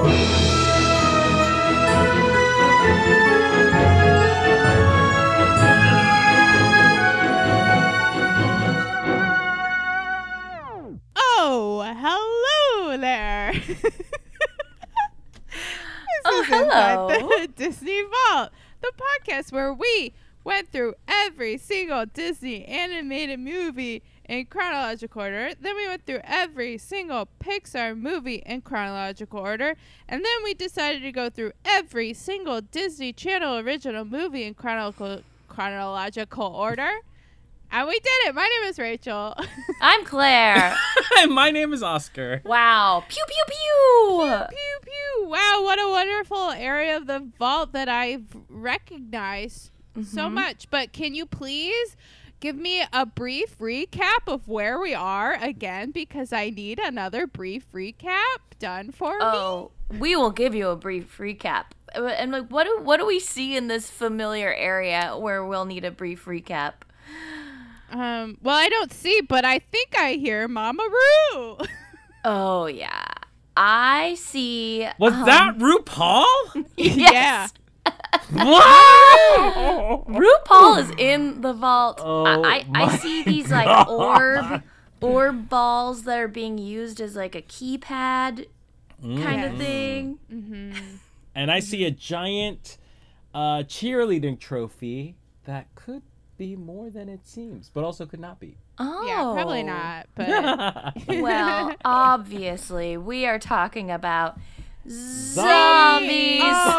Oh, hello there. Hello. The Disney Vault, the podcast where we went through every single Disney animated movie in chronological order. Then we went through every single Pixar movie in chronological order. And then we decided to go through every single Disney Channel original movie in chronological order. And we did it. My name is Rachel. I'm Claire. My name is Oscar. Wow. Pew, pew, pew. Pew, pew. Wow, what a wonderful area of the vault that I've recognized so much. But can you please give me a brief recap of where we are again? Because I need another brief recap done for me. Oh, we will give you a brief recap. And like, what do we see in this familiar area where we'll need a brief recap? Well, I don't see, but I think I hear Mama Roo. Oh, yeah. I see. Was that RuPaul? Yes. Wow! RuPaul is in the vault. Oh, I see these like orb balls that are being used as like a keypad kind of thing. Mm-hmm. And I see a giant cheerleading trophy that could be more than it seems, but also could not be. Oh. Yeah, probably not, but... Well, obviously, we are talking about Zombies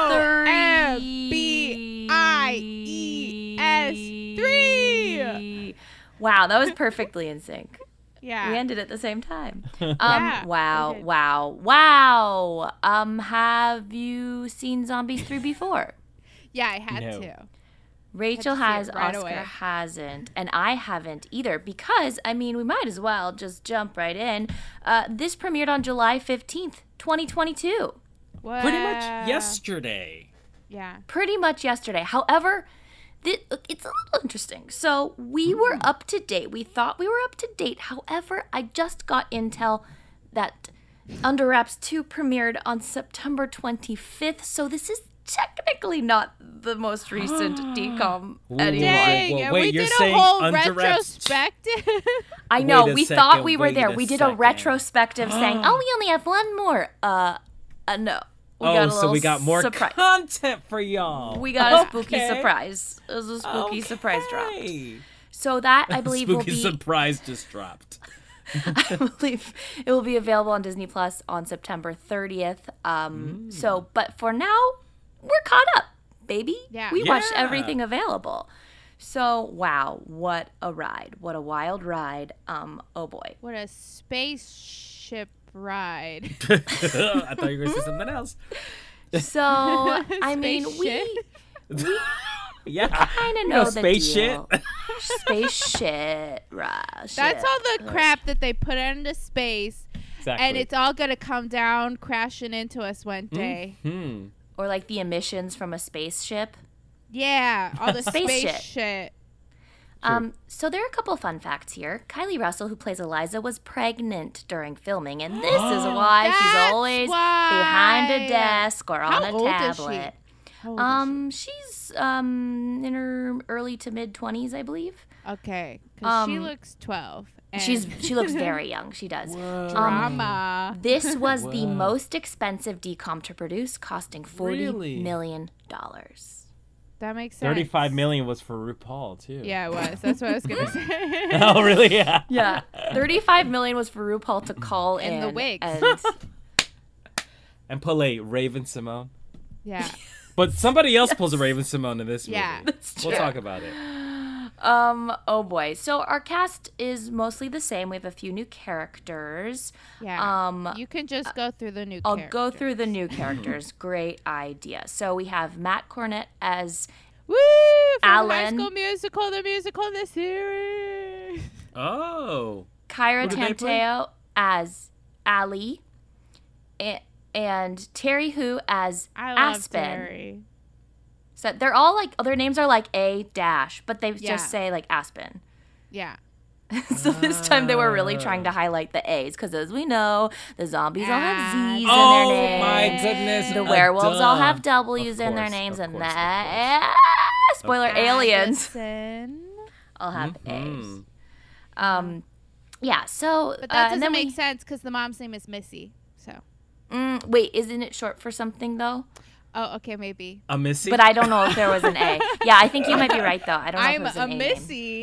3. Wow, that was perfectly in sync. Yeah. We ended at the same time. Yeah, Wow. we did. Wow. Have you seen Zombies 3 before? Yeah, I had No. to. Rachel Had to see has, it right Oscar away. hasn't, and I haven't either because, I mean, we might as well just jump right in. This premiered on July 15th, 2022. Wow. Pretty much yesterday. Yeah. Pretty much yesterday. However, it's a little interesting. So we were up to date. We thought we were up to date. However, I just got intel that Under Wraps 2 premiered on September 25th. So this is technically not the most recent decom anymore. Dang, Well, and wait, we you're did a saying whole Under Wraps retrospective. I know. Wait a We second, thought we were wait there. a We did second. a retrospective saying, "Oh, we only have one more." No. We got a So we little got more surprise. content for y'all. We got a spooky Okay. surprise. It was a spooky surprise drop. Okay. So that I believe will Spooky be. surprise just dropped. I believe it will be available on Disney Plus on September 30th. So, but for now, we're caught up, baby. Yeah. We watched Yeah. everything available. So, wow, what a ride. What a wild ride. Oh boy. What a spaceship ride. I thought you were going to say something else. So, I mean, Spaceship? Yeah. kind of know the space deal. shit. Space shit. That's all the crap that they put into space, Exactly. and it's all gonna come down crashing into us one day. Or like the emissions from a spaceship. Yeah, all the Space space shit. shit. So there are a couple of fun facts here. Kylie Russell, who plays Eliza, was pregnant during filming, and this is why she's That's always why. behind a desk or on How a old is she? tablet. How old is She's in her early to mid 20s, I believe. she? Okay, because she looks 12. And She looks very young. She does. drama. This was the Whoa. most expensive decom to produce, costing $40 million. That makes sense. 35 million was for RuPaul, too. Yeah, it was. That's what I was gonna say. Oh, really? Yeah. Yeah, $35 million was for RuPaul to call in And the wigs. And pull a Raven Simone. Yeah. But somebody else pulls a Raven Simone in this movie. Yeah. We'll talk about it. Oh boy. So our cast is mostly the same. We have a few new characters. Yeah. You can just go through the new I'll characters. go through the new characters. Great idea. So we have Matt Cornett as Woo! From High Alan. School Musical, the series. Oh. Kyra Who did they play? Tanteo as Allie, and Terry Hu as I love Aspen. Terry. So they're all like, their names are like A dash, but they Yeah. just say like Aspen. Yeah. So this time they were really trying to highlight the A's because, as we know, the zombies all have Z's in Oh their names. my goodness. The werewolves all have Of W's in their course, names, of and course, of that spoiler aliens Addison. all have Mhm. A's. Yeah. So, But that and doesn't then make sense because the mom's name is Missy. So. Wait, isn't it short for something though? Oh, okay, maybe. A Missy? But I don't know if there was an A. Yeah, I think you might be right though. I don't know I'm if it was a an A name. Missy.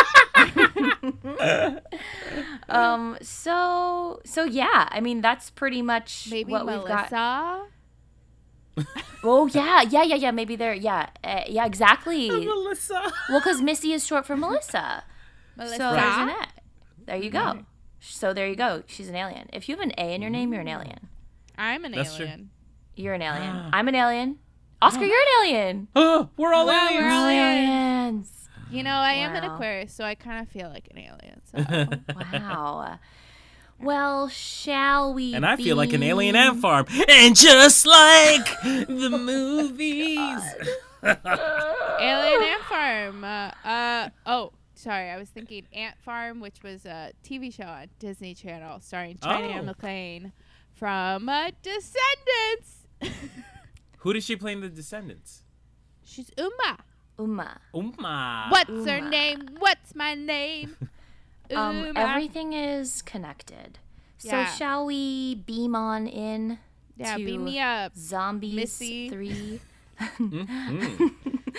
So yeah, I mean that's pretty much Maybe what we've got. Melissa. Oh yeah. Maybe there. Yeah, exactly. Melissa. Well, because Missy is short for Melissa. Melissa. So there's an A. There you go. So there you go. She's an alien. If you have an A in your name, you're an alien. I'm an That's true. alien. You're an alien. I'm an alien. Oscar, you're an alien. Oh, we're all Wow, aliens. we're all aliens. You know, I am an Wow. Aquarius, so I kind of feel like an alien. So. Wow. Well, shall we? And I feel like an alien ant farm. And just like the movies. Alien Ant Farm. Oh, sorry. I was thinking Ant Farm, which was a TV show on Disney Channel starring China Oh. McClain from Descendants. Who did she play in The Descendants? She's Uma. Uma. Uma. What's her Uma. name? What's my name? Uma. Everything is connected. So Yeah. shall we beam on in Yeah, to beam me up. Zombies Missy. 3? Mhm.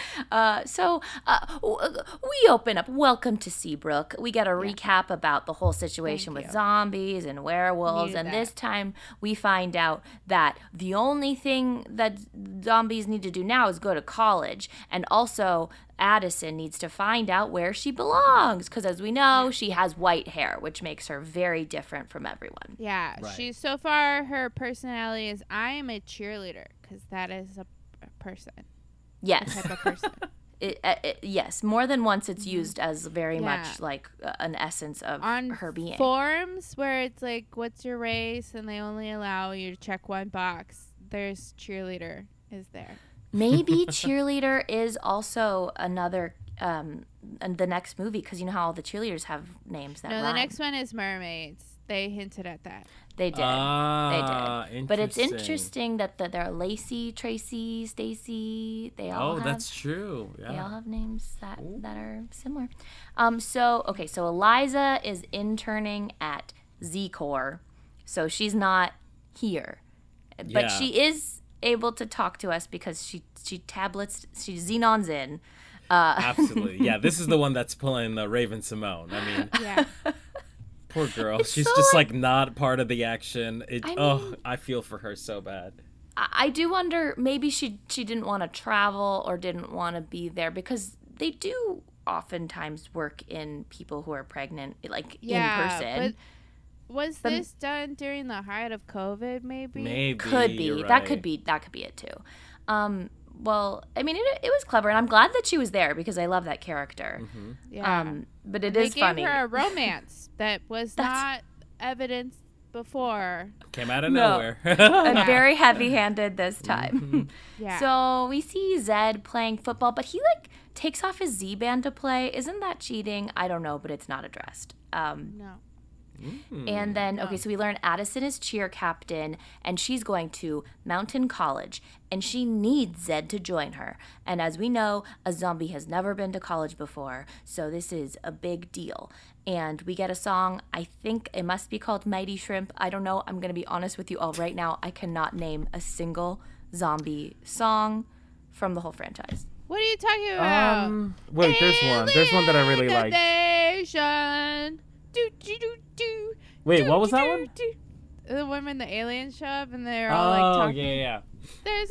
We open up. Welcome to Seabrook. We get a recap about the whole situation Thank with you. zombies and werewolves. Needed And that. this time we find out that the only thing that zombies need to do now is go to college. And also, Addison needs to find out where she belongs. Because as we know, she has white hair, which makes her very different from everyone. Yeah, Right. she's so far her personality is I am a cheerleader because that is a person, Yes. type of person. Yes. More than once, it's used as very Yeah. much like an essence of On her being. forms where it's like, what's your race, and they only allow you to check one box. There's cheerleader is there. Maybe cheerleader is also another the next movie because you know how all the cheerleaders have names that No, rhyme. the next one is mermaids. They hinted at that. They did. Ah, They did. But it's interesting that there are Lacey, Tracy, Stacy. They all Oh, have. that's true. They all Yeah. have names that are similar. So Eliza is interning at Z Corps, so she's not here, but Yeah. she is able to talk to us because she Xenon's in. Absolutely. Yeah, this is the one that's pulling Raven Simone. I mean, Yeah. poor girl. It's She's so, just like- like not part of the action. I mean- I feel for her so bad. I do wonder maybe she didn't want to travel or didn't want to be there because they do oftentimes work in people who are pregnant, like Yeah, in person. but was But- this done during the height of COVID? Maybe. Maybe. Could be. you're That could right. be it too. Well, I mean, it was clever, and I'm glad that she was there because I love that character. Mm-hmm. Yeah. But it they is gave funny. her a romance that was That's- not evidenced before. Came out of No. nowhere. And very heavy-handed this time. Yeah. So we see Zed playing football, but he like takes off his Z-band to play. Isn't that cheating? I don't know, but it's not addressed. No. And then, so we learn Addison is cheer captain, and she's going to Mountain College, and she needs Zed to join her. And as we know, a zombie has never been to college before, so this is a big deal. And we get a song, I think it must be called Mighty Shrimp. I don't know. I'm going to be honest with you all right now. I cannot name a single zombie song from the whole franchise. What are you talking about? Wait, there's one. There's one that I really like. Nation. Do, do, do, do. Wait, Do, what was do, that do, one? do. The one when the aliens show up and they're all like Oh, talking. yeah. There's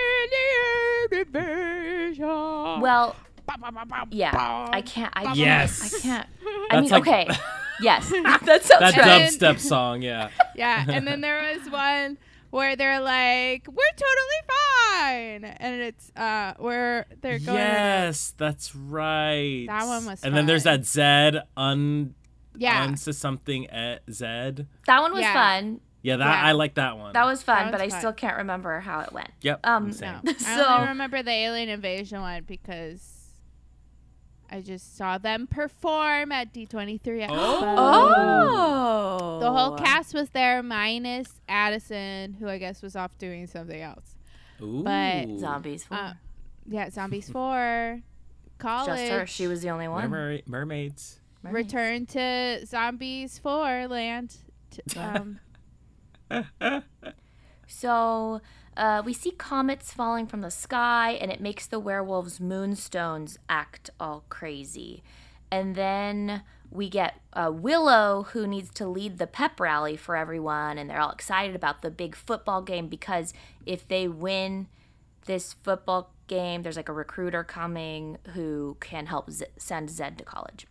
an alien invasion. Well, Ba, ba, ba, ba, yeah, ba. I can't. Yes. I can't. I That's mean, like- okay. Yes, that sounds That right. dubstep song, yeah. Yeah, and then there was one where they're like, "We're totally fine," and it's where they're going. Yes, that's right. That one was And then there's fun. that Zed Yeah, to something Zed. That one was Yeah. fun. Yeah, that Yeah. I like that one. That was fun, That but was I fun. still can't remember how it went. Yep. Um, same. no, I So- only remember the alien invasion one because I just saw them perform at D23 Expo. Oh. The whole cast was there minus Addison, who I guess was off doing something else. Ooh. But Zombies 4. yeah, Zombies 4, college. Just her. She was the only one. Mermaids. Return to Zombies 4 land. So we see comets falling from the sky, and it makes the werewolves' moonstones act all crazy. And then we get Willow, who needs to lead the pep rally for everyone, and they're all excited about the big football game because if they win this football game, there's like a recruiter coming who can help send Zed to college.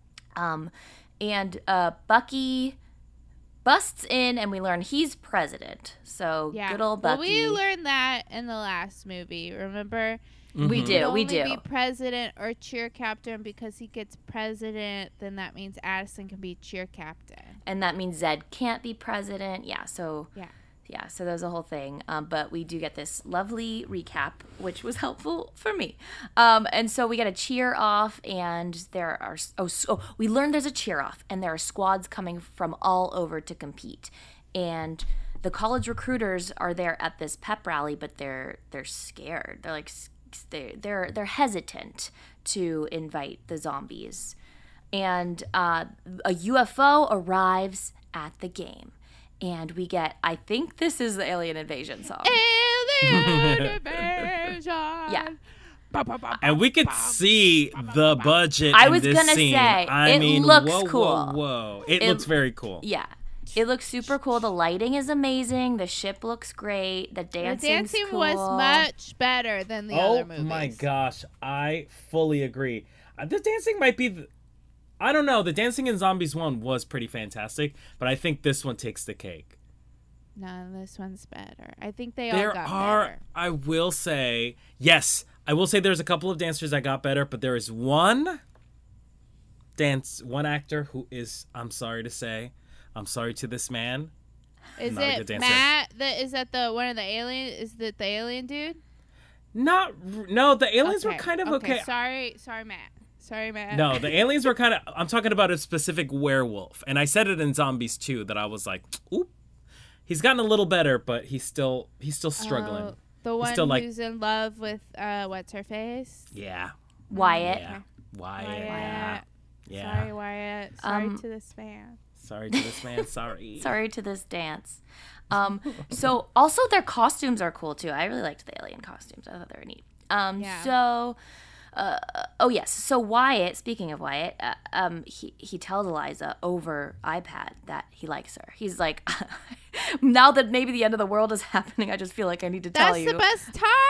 And Bucky busts in, and we learn he's president. So good old Bucky. Well, we learned that in the last movie. Remember? We do. We do. Be president or cheer captain because he gets president. Then that means Addison can be cheer captain, and that means Zed can't be president. Yeah. So so there's a whole thing. But we do get this lovely recap, which was helpful for me. And so we get a cheer off, and there are we learned there's a cheer off, and there are squads coming from all over to compete, and the college recruiters are there at this pep rally, but they're scared. They're like they're hesitant to invite the zombies, and a UFO arrives at the game. And we get, I think this is the Alien Invasion song. Alien Invasion. Yeah. And we could see the budget I in was this gonna scene. say, I it mean, looks whoa, cool. Whoa. It looks very cool. Yeah. It looks super cool. The lighting is amazing. The ship looks great. The dancing's dancing cool. was much better than the other movies. Oh my gosh. I fully agree. The dancing might be... I don't know. The dancing in Zombies 1 was pretty fantastic, but I think this one takes the cake. No, this one's better. I think they all got better. I will say, yes, I will say there's a couple of dancers that got better, but there is one actor who is, I'm sorry to say, I'm sorry to this man. Is it Matt? Is that the one of the alien? Is that the alien dude? No, the aliens were kind of okay. Sorry, Matt. Sorry, Matt. No, the aliens were kind of... I'm talking about a specific werewolf. And I said it in Zombies 2 that I was like, oop. He's gotten a little better, but he's still struggling. The one who's in love with, what's her face? Yeah. Wyatt. Yeah. Wyatt. Yeah. Sorry, Wyatt. Sorry to this man. Sorry to this man. Sorry. Sorry to this dance. So, also their costumes are cool, too. I really liked the alien costumes. I thought they were neat. So... yes. So Wyatt, speaking of Wyatt, he tells Eliza over iPad that he likes her. He's like, now that maybe the end of the world is happening, I just feel like I need to tell you. That's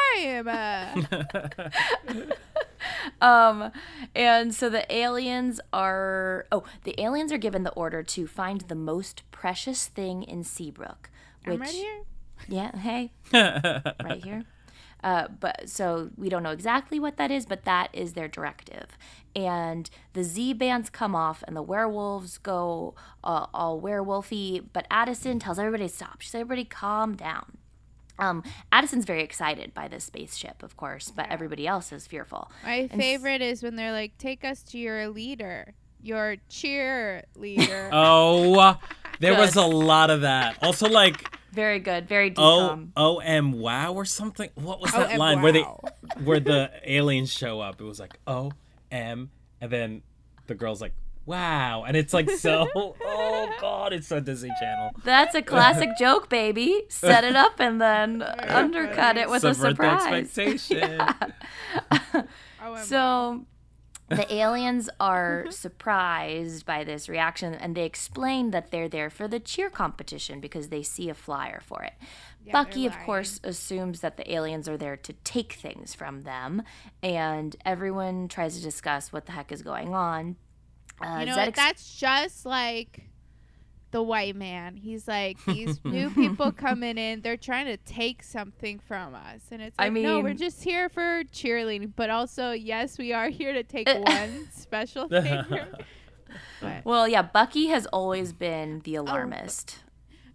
the best time. And so the aliens are given the order to find the most precious thing in Seabrook. Which, I'm right here. Yeah. Hey. Right here. But so we don't know exactly what that is, but that is their directive. And the Z bands come off, and the werewolves go all werewolfy. But Addison tells everybody to stop. She says, "Everybody, calm down." Addison's very excited by this spaceship, of course, but everybody else is fearful. My favorite is when they're like, "Take us to your leader, your cheerleader." Oh, there was a lot of that. Also, like. Very good, very deep. wow or something. What was that line where the aliens show up? It was like and then the girl's like, wow, and it's like so. Oh God, it's so Disney Channel. That's a classic joke, baby. Set it up and then undercut it with Subvert a surprise. The expectation. Yeah. So. The aliens are surprised by this reaction, and they explain that they're there for the cheer competition because they see a flyer for it. Yeah, Bucky, of course, assumes that the aliens are there to take things from them, and everyone tries to discuss what the heck is going on. That's just like the white man. He's like, these new people coming in, they're trying to take something from us. And it's like, no, we're just here for cheerleading. But also, yes, we are here to take one special thing. Well, yeah, Bucky has always been the alarmist.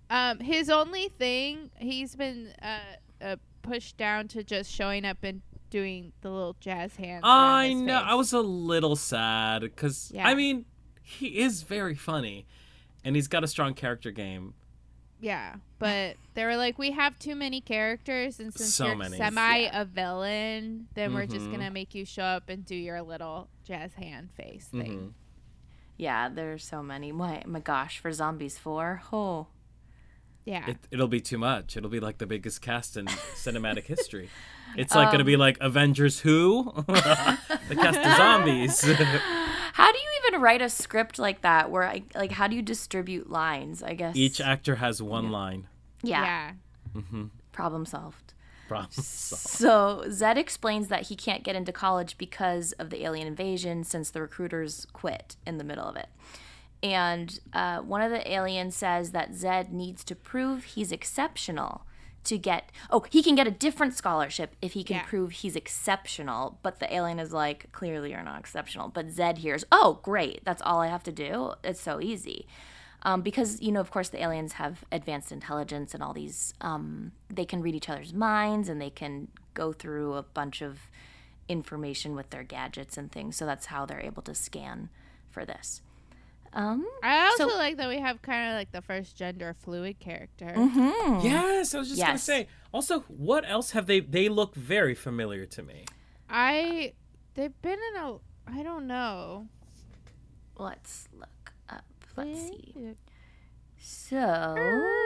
His only thing, he's been pushed down to just showing up and doing the little jazz hands. I around his know. face. I was a little sad because, Yeah. I mean, he is very funny. And he's got a strong character game. Yeah, but they were like, we have too many characters, and since So you're many. a villain, then we're just Mhm. gonna make you show up and do your little jazz hand face thing. Mhm. Yeah, there's so many. My gosh, for Zombies 4, oh. Yeah, It'll be too much. It'll be like the biggest cast in cinematic history. It's like going to be like Avengers Who? The cast of zombies. How do you even write a script like that where how do you distribute lines, I guess? Each actor has one line. Yeah. yeah. Problem solved. Problem. So Zed explains that he can't get into college because of the alien invasion since the recruiters quit in the middle of it. And one of the aliens says that Zed needs to prove he's exceptional to get... Oh, he can get a different scholarship if he can Yeah. prove he's exceptional. But the alien is like, clearly you're not exceptional. But Zed hears, oh, great, that's all I have to do? It's so easy. Because, of course, the aliens have advanced intelligence and all these... they can read each other's minds and they can go through a bunch of information with their gadgets and things. So that's how they're able to scan for this. I also So- like that we have kind of like the first gender fluid character. Yes, I was just going to Yes. say. Also, what else have they... They look very familiar to me. They've been in a, I don't know. Let's look up. Let's see. Very So,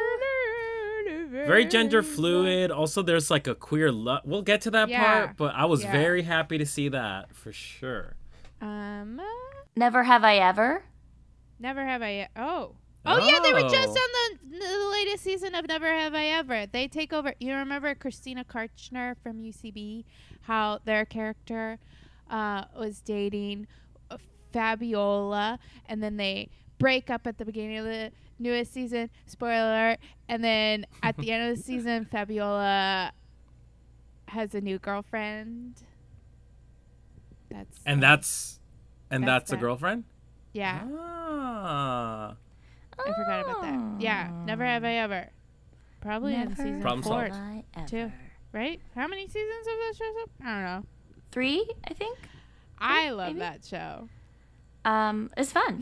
Very gender fluid. Also, there's like a queer... We'll get to that Yeah. part, but I was Yeah. very happy to see that, for sure. Never Have I Ever. Never Have I Oh yeah, they were just Oh. on the latest season of Never Have I Ever. They take over. You remember Christina Karchner from UCB? How their character was dating Fabiola, and then they break up at the beginning of the newest season. Spoiler alert. And then at the end of the season, Fabiola has a new girlfriend. That's That's That's the that. girlfriend? yeah. Ah. I forgot about that. Yeah, Never Have I Ever. Probably in Never season Problem 4, solved. Have I Ever. too. Right? How many seasons of that show? I don't know. 3, I think. I love maybe? that show. It's fun.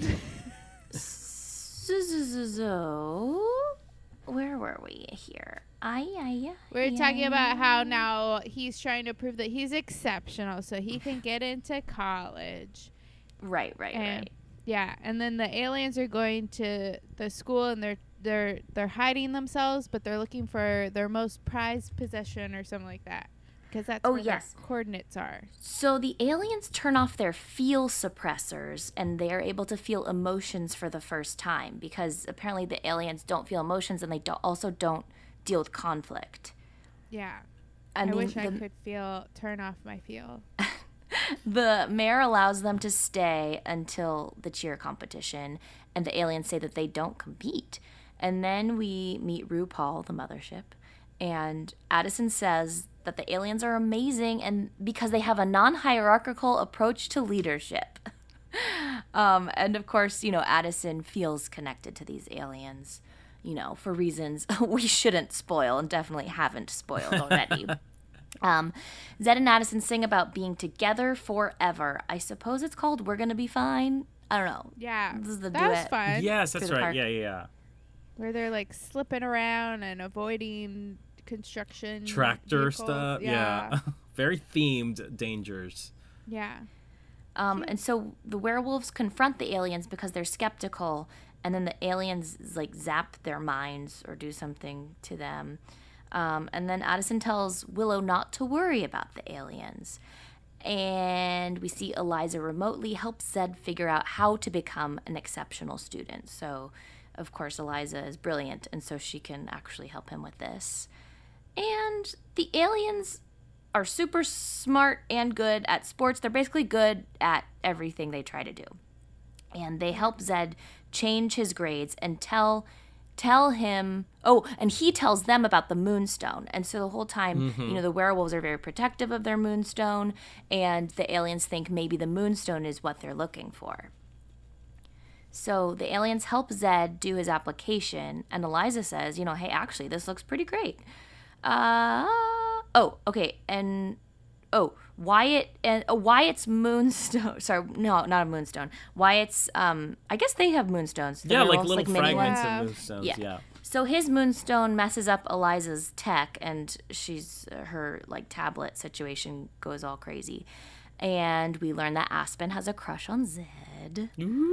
So, where were we here? We're talking about how now he's trying to prove that he's exceptional so he can get into college. Right. And yeah, and then the aliens are going to the school and they're hiding themselves, but they're looking for their most prized possession or something like that. Because that's Oh, where yes. their coordinates are. So the aliens turn off their feel suppressors and they're able to feel emotions for the first time because apparently the aliens don't feel emotions and they also don't deal with conflict. Yeah. I I mean, wish I could turn off my feel. the mayor allows them to stay until the cheer competition, and the aliens say that they don't compete. And then we meet RuPaul, the mothership, and Addison says that the aliens are amazing and because they have a non-hierarchical approach to leadership. And of course, Addison feels connected to these aliens, for reasons we shouldn't spoil and definitely haven't spoiled already. Zed and Addison sing about being together forever. I suppose it's called We're Gonna Be Fine. I don't know. Yeah. This is the that was duet. fun. Yes, that's Through the right. park. Yeah. Where they're like slipping around and avoiding construction Tractor vehicles. stuff. Yeah. Very themed dangers. Yeah. And so the werewolves confront the aliens because they're skeptical, and then the aliens zap their minds or do something to them. And then Addison tells Willow not to worry about the aliens. And we see Eliza remotely help Zed figure out how to become an exceptional student. So, of course, Eliza is brilliant, and so she can actually help him with this. And the aliens are super smart and good at sports. They're basically good at everything they try to do. And they help Zed change his grades and tell him, and he tells them about the moonstone. And so the whole time, the werewolves are very protective of their moonstone, and the aliens think maybe the moonstone is what they're looking for. So the aliens help Zed do his application, and Eliza says, hey, actually, this looks pretty great. Okay, and Wyatt's moonstone. Sorry, no, not a moonstone. Wyatt's. I guess they have moonstones. Yeah, like werewolves, little mini fragments ones. of moonstones. Yeah. So his moonstone messes up Eliza's tech, and her like tablet situation goes all crazy. And we learn that Aspen has a crush on Zed.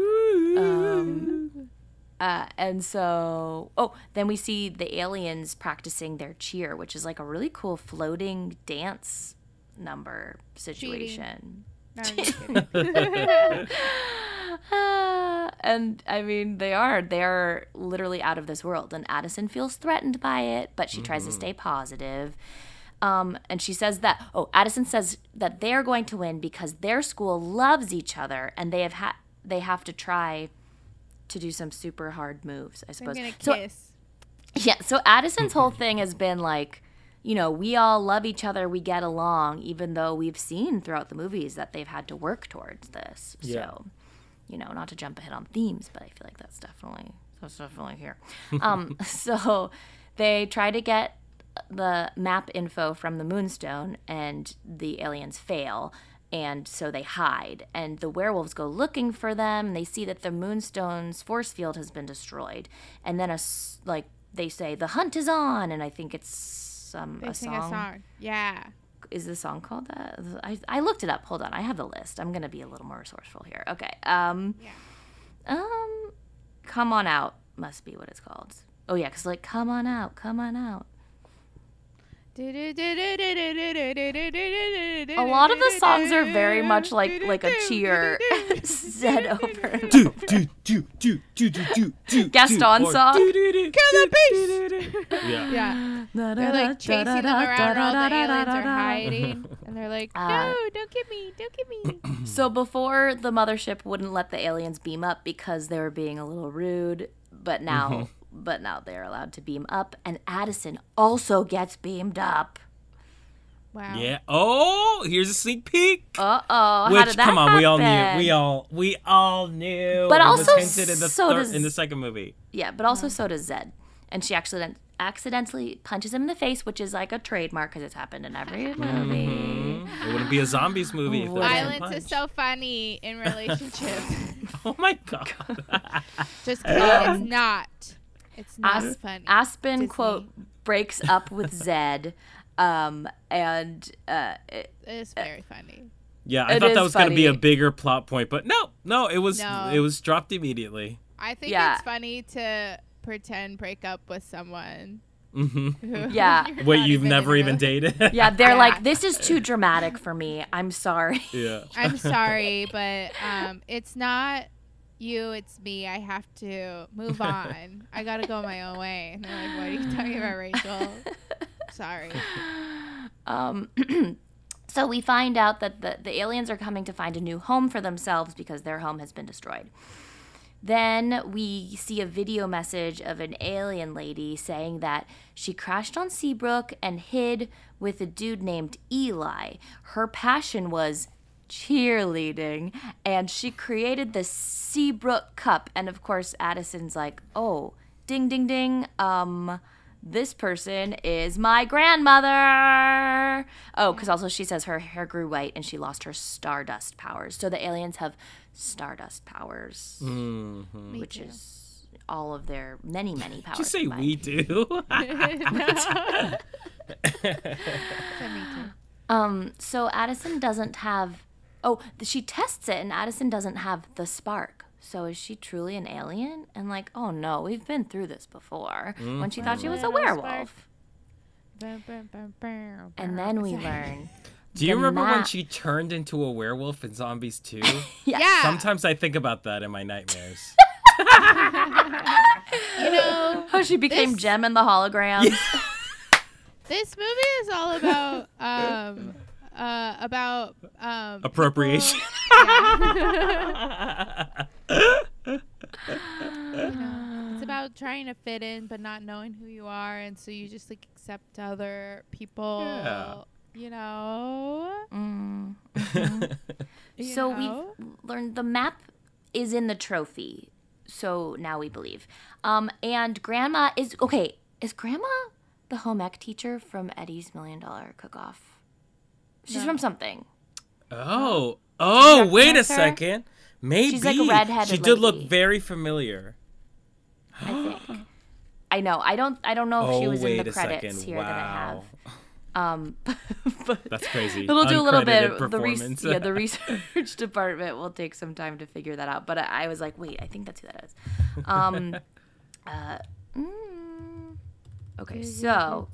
And so, then we see the aliens practicing their cheer, which is like a really cool floating dance number situation. No, I'm just kidding. And I mean, they're literally out of this world. And Addison feels threatened by it, but she tries to stay positive. And she says that, Addison says that they're going to win because their school loves each other, and they have to try to do some super hard moves, I suppose. I'm gonna kiss. So Addison's whole thing has been like, we all love each other, we get along, even though we've seen throughout the movies that they've had to work towards this. Yeah. So, not to jump ahead on themes, but I feel like that's definitely here. So they try to get the map info from the Moonstone, and the aliens fail. And so they hide, and the werewolves go looking for them, and they see that the Moonstone's force field has been destroyed. And then they say, "The hunt is on," and I think it's They sing a song. Yeah. Is the song called that? I looked it up. Hold on, I have the list. I'm gonna be a little more resourceful here. Okay. Come on out must be what it's called. Oh yeah, because come on out, come on out. A lot of the songs are very much like a cheer said over and over. Gaston song. Kill the beast! Yeah. Yeah. They're like chasing them around, all the aliens are hiding. And they're like, no, don't get me, don't get me. So before, the mothership wouldn't let the aliens beam up because they were being a little rude, but now they're allowed to beam up, and Addison also gets beamed up. Wow. Yeah. Oh, here's a sneak peek. How Which, did that come on, happen? we all knew. But it also, was hinted in the second movie. Yeah, but also so does Zed, and she accidentally punches him in the face, which is like a trademark because it's happened in every movie. It wouldn't be a zombies movie if there was a Violence punch. is so funny in relationships. Oh my god. Just kidding. It's not. It's not funny. Aspen, Disney. quote, breaks up with Zed, and It is very funny. Yeah, I It thought is that was going to be a funny. bigger plot point, but no, it was No. dropped immediately. I think Yeah. it's funny to pretend break up with someone. Mm-hmm. Who Yeah. you're Wait, not you've never in a even dated? yeah, they're Yeah. like, this is too dramatic for me. I'm sorry. Yeah. I'm sorry, but it's not you, it's me. I have to move on. I gotta go my own way. And they're like, what are you talking about, Rachel? Sorry. So we find out that the aliens are coming to find a new home for themselves because their home has been destroyed. Then we see a video message of an alien lady saying that she crashed on Seabrook and hid with a dude named Eli. Her passion was cheerleading, and she created the Seabrook Cup. And of course, Addison's like, oh, ding, ding, ding. This person is my grandmother. Oh, because also she says her hair grew white and she lost her stardust powers. So the aliens have stardust powers, Mm-hmm. which is all of their many, many powers. Did you say combined. we do? So Addison doesn't have. Oh, she tests it, and Addison doesn't have the spark. So is she truly an alien? And like, oh no, we've been through this before. When she thought she was a Little werewolf. And then we learn. Do you the remember when map- she turned into a werewolf in Zombies 2? Yeah. Sometimes I think about that in my nightmares. You know, Oh, she became Jem in the hologram. this movie is all about Appropriation. it's about trying to fit in but not knowing who you are, and so you just like accept other people. Yeah. You know. You So know? we've learned the map is in the trophy. So now we believe. And Grandma is okay. Is Grandma the home ec teacher from Eddie's $1 Million Cook-Off? She's from something. Oh, Jack wait a Panther? second. Maybe She's like a redheaded she did look lady. very familiar. I think. I know. I don't know if she was in wait the a credits second. here that I have. Wow. But That's crazy. we'll do a little bit. Uncredited performance. The research department will take some time to figure that out. But I was like, wait, I think that's who that is. Okay, so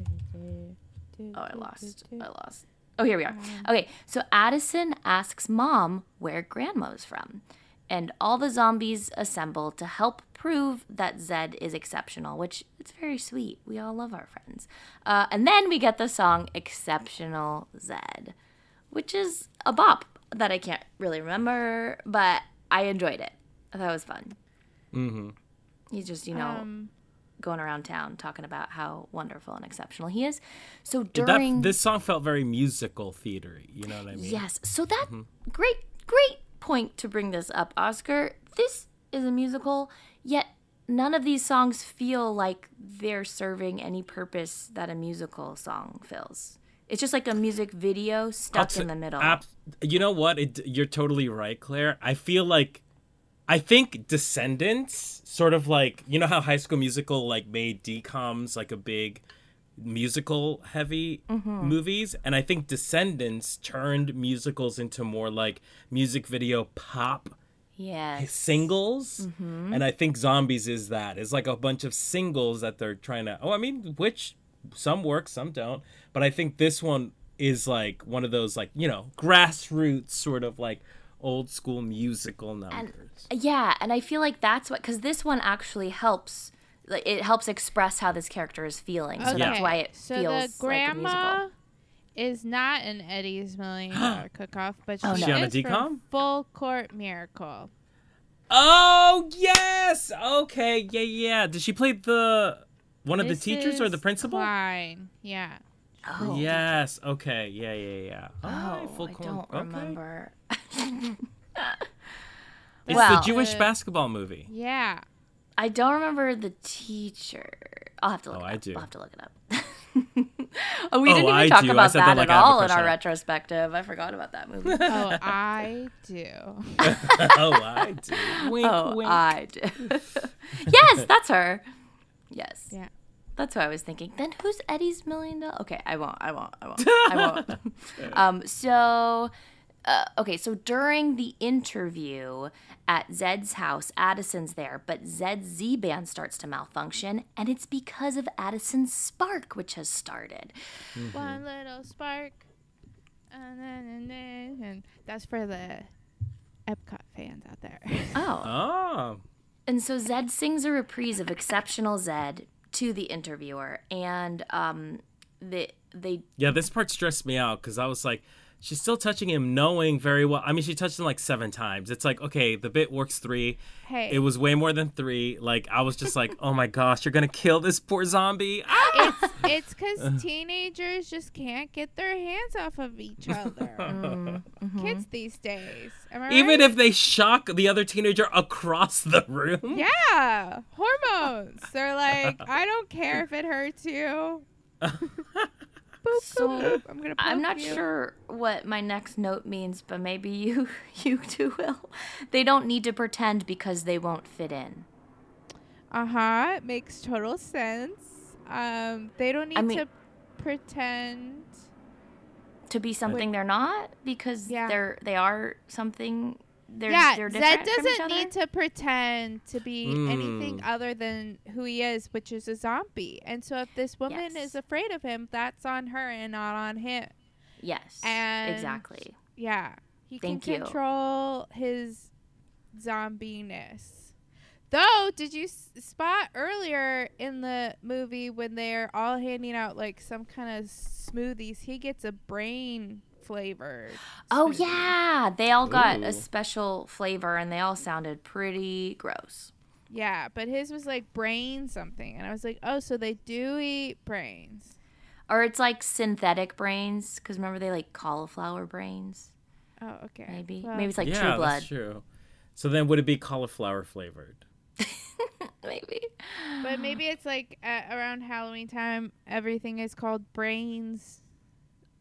I lost. Oh, here we are. Okay, so Addison asks Mom where Grandma's from, and all the zombies assemble to help prove that Zed is exceptional, which it's very sweet. We all love our friends. And then we get the song Exceptional Zed, which is a bop that I can't really remember, but I enjoyed it. I thought it was fun. Mm-hmm. He's just, going around town talking about how wonderful and exceptional he is. So during... This song felt very musical theater-y, you know what I mean? Yes. So that great point to bring this up, Oscar. This is a musical, yet none of these songs feel like they're serving any purpose that a musical song fills. It's just like a music video stuck in the middle. You know what? You're totally right, Claire. I think Descendants, sort of like, you know how High School Musical like made DComs like a big musical heavy movies, and I think Descendants turned musicals into more like music video pop singles. And I think Zombies is that. It's like a bunch of singles that they're trying to which some work, some don't, but I think this one is like one of those like, grassroots sort of like old school musical numbers. And I feel like that's what, because this one actually helps. Like, it helps express how this character is feeling, so that's why it feels the like a grandma musical. is not an Eddie's $1 Million Cook-Off, but she she on a is decom? from Full Court Miracle. Oh yes, okay, yeah. Did she play one of the teachers or the principal? Klein, yeah. Oh. Yes. Okay. Yeah. Oh, Full I Court. don't Okay. remember. It's Well- the Jewish basketball movie. Yeah. I don't remember the teacher. I'll have to look it up. I do. I'll have to look it up. We didn't I even talk do. I about said that that like at I have a all in crush our on it. retrospective. I forgot about that movie. Oh, I do. I do. Wink, wink. I do. Yes, that's her. Yes. Yeah. That's what I was thinking. Then who's Eddie's $1 Million? Okay, I won't. Okay, so during the interview at Zed's house, Addison's there, but Zed's Z-band starts to malfunction, and it's because of Addison's spark, which has started. One little spark. And that's for the Epcot fans out there. Oh. And so Zed sings a reprise of Exceptional Zed to the interviewer, and Yeah, this part stressed me out because I was like, she's still touching him knowing very well. I mean, she touched him like 7 times. It's like, okay, the bit works 3. Hey. It was way more than 3. Like, I was just like, oh my gosh, you're going to kill this poor zombie. It's because teenagers just can't get their hands off of each other. Kids these days. Am I Even right? if they shock the other teenager across the room. Yeah. Hormones. They're like, I don't care if it hurts you. Boop, So, boop, boop. I'm not you. sure what my next note means, but maybe you two will. They don't need to pretend because they won't fit in. It makes total sense. They don't need to pretend To be something they're not, because they are something. They're different Zed from each doesn't other? need to pretend to be anything other than who he is, which is a zombie. And so if this woman is afraid of him, that's on her and not on him. Yes, And exactly. Yeah. He Thank can you. control his zombiness. Though, did you spot earlier in the movie when they're all handing out like some kind of smoothies, he gets a brain flavored Oh smoothie. yeah, they all got Ooh. a special flavor, and they all sounded pretty gross. Yeah, but his was like brain something. And I was like, oh, so they do eat brains. Or it's like synthetic brains, because remember they like cauliflower brains. Oh, okay. Maybe Well, maybe it's like yeah, True Blood. that's true. So then would it be cauliflower flavored? Maybe. But maybe it's like around Halloween time, everything is called brains.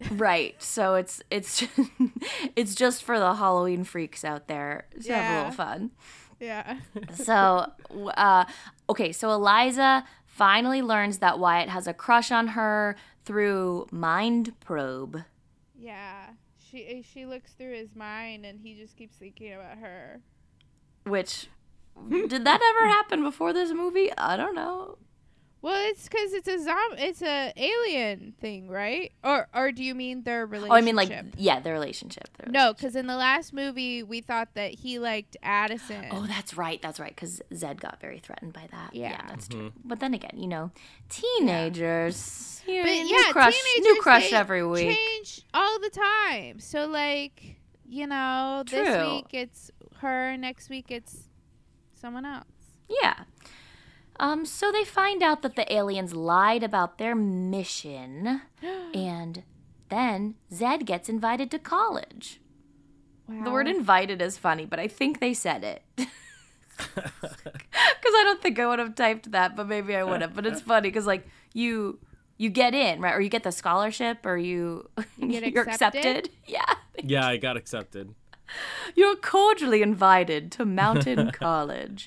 Right. So it's it's just for the Halloween freaks out there to have a little fun. Yeah. So, okay, so Eliza finally learns that Wyatt has a crush on her through mind probe. Yeah. She looks through his mind and he just keeps thinking about her. Which, did that ever happen before this movie? I don't know. Well, it's because it's a alien thing, right? Or do you mean their relationship? Oh, I mean, like, yeah, their relationship. No, because in the last movie, we thought that he liked Addison. Oh, that's right, because Zed got very threatened by that. Yeah. That's true. But then again, teenagers. But new crush they every week. Change all the time. So, like, this True. week it's her, next week it's someone else. Yeah. So they find out that the aliens lied about their mission, and then Zed gets invited to college. Wow. The word invited is funny, but I think they said it. Because I don't think I would have typed that, but maybe I would have. But it's funny because, like, you get in, right? Or you get the scholarship, or you're accepted. Yeah. Yeah, I got accepted. You're cordially invited to Mountain College.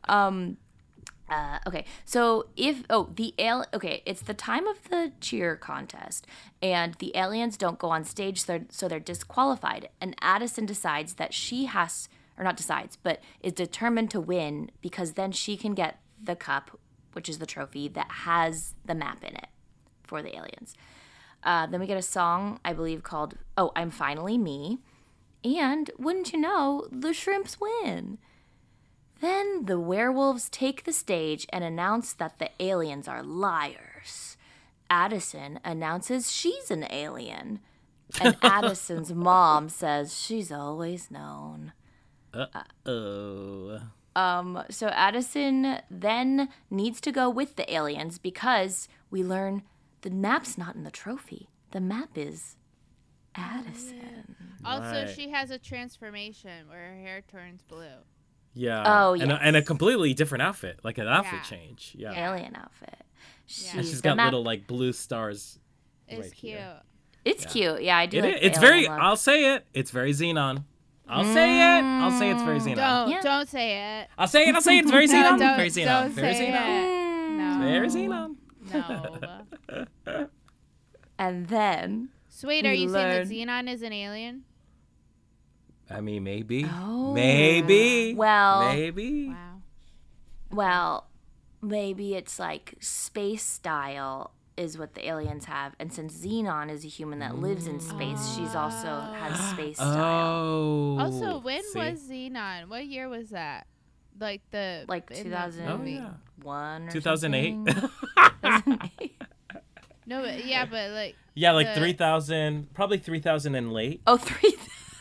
Okay, so it's the time of the cheer contest, and the aliens don't go on stage, so they're disqualified. And Addison decides that is determined to win because then she can get the cup, which is the trophy that has the map in it for the aliens. Then we get a song, I believe, called "Oh, I'm Finally Me," and wouldn't you know, the shrimps win. Then the werewolves take the stage and announce that the aliens are liars. Addison announces she's an alien. And Addison's mom says she's always known. Uh-oh. So Addison then needs to go with the aliens because we learn the map's not in the trophy. The map is Addison. Also, Right. she has a transformation where her hair turns blue. Yeah. Oh, And yes. a completely different outfit, like an outfit Yeah. change. Yeah. Alien outfit. And she's got little like blue stars. It's right cute. here. It's cute. Yeah, I do. Like It's the very. alien look. I'll say it. It's very Xenon. I'll say it. I'll say it's very Xenon. Don't say it. I'll say it. I'll say it's very Xenon. don't, Very Xenon. don't Very say Xenon. it. No. Very Xenon. No. And then So wait, are you learn- saying that Xenon is an alien? I mean, maybe. Oh. Maybe. Well- Maybe. Well, maybe it's like space style is what the aliens have, and since Xenon is a human that lives in space, she's also has space style. Oh. Also, when see? was Xenon? What year was that? Like the Like in the 2000. movie. Oh, yeah. 1 or 2008. something. 2008. No, but yeah, but like Yeah, like the- 3,000, probably 3,000 and late. Oh, 3.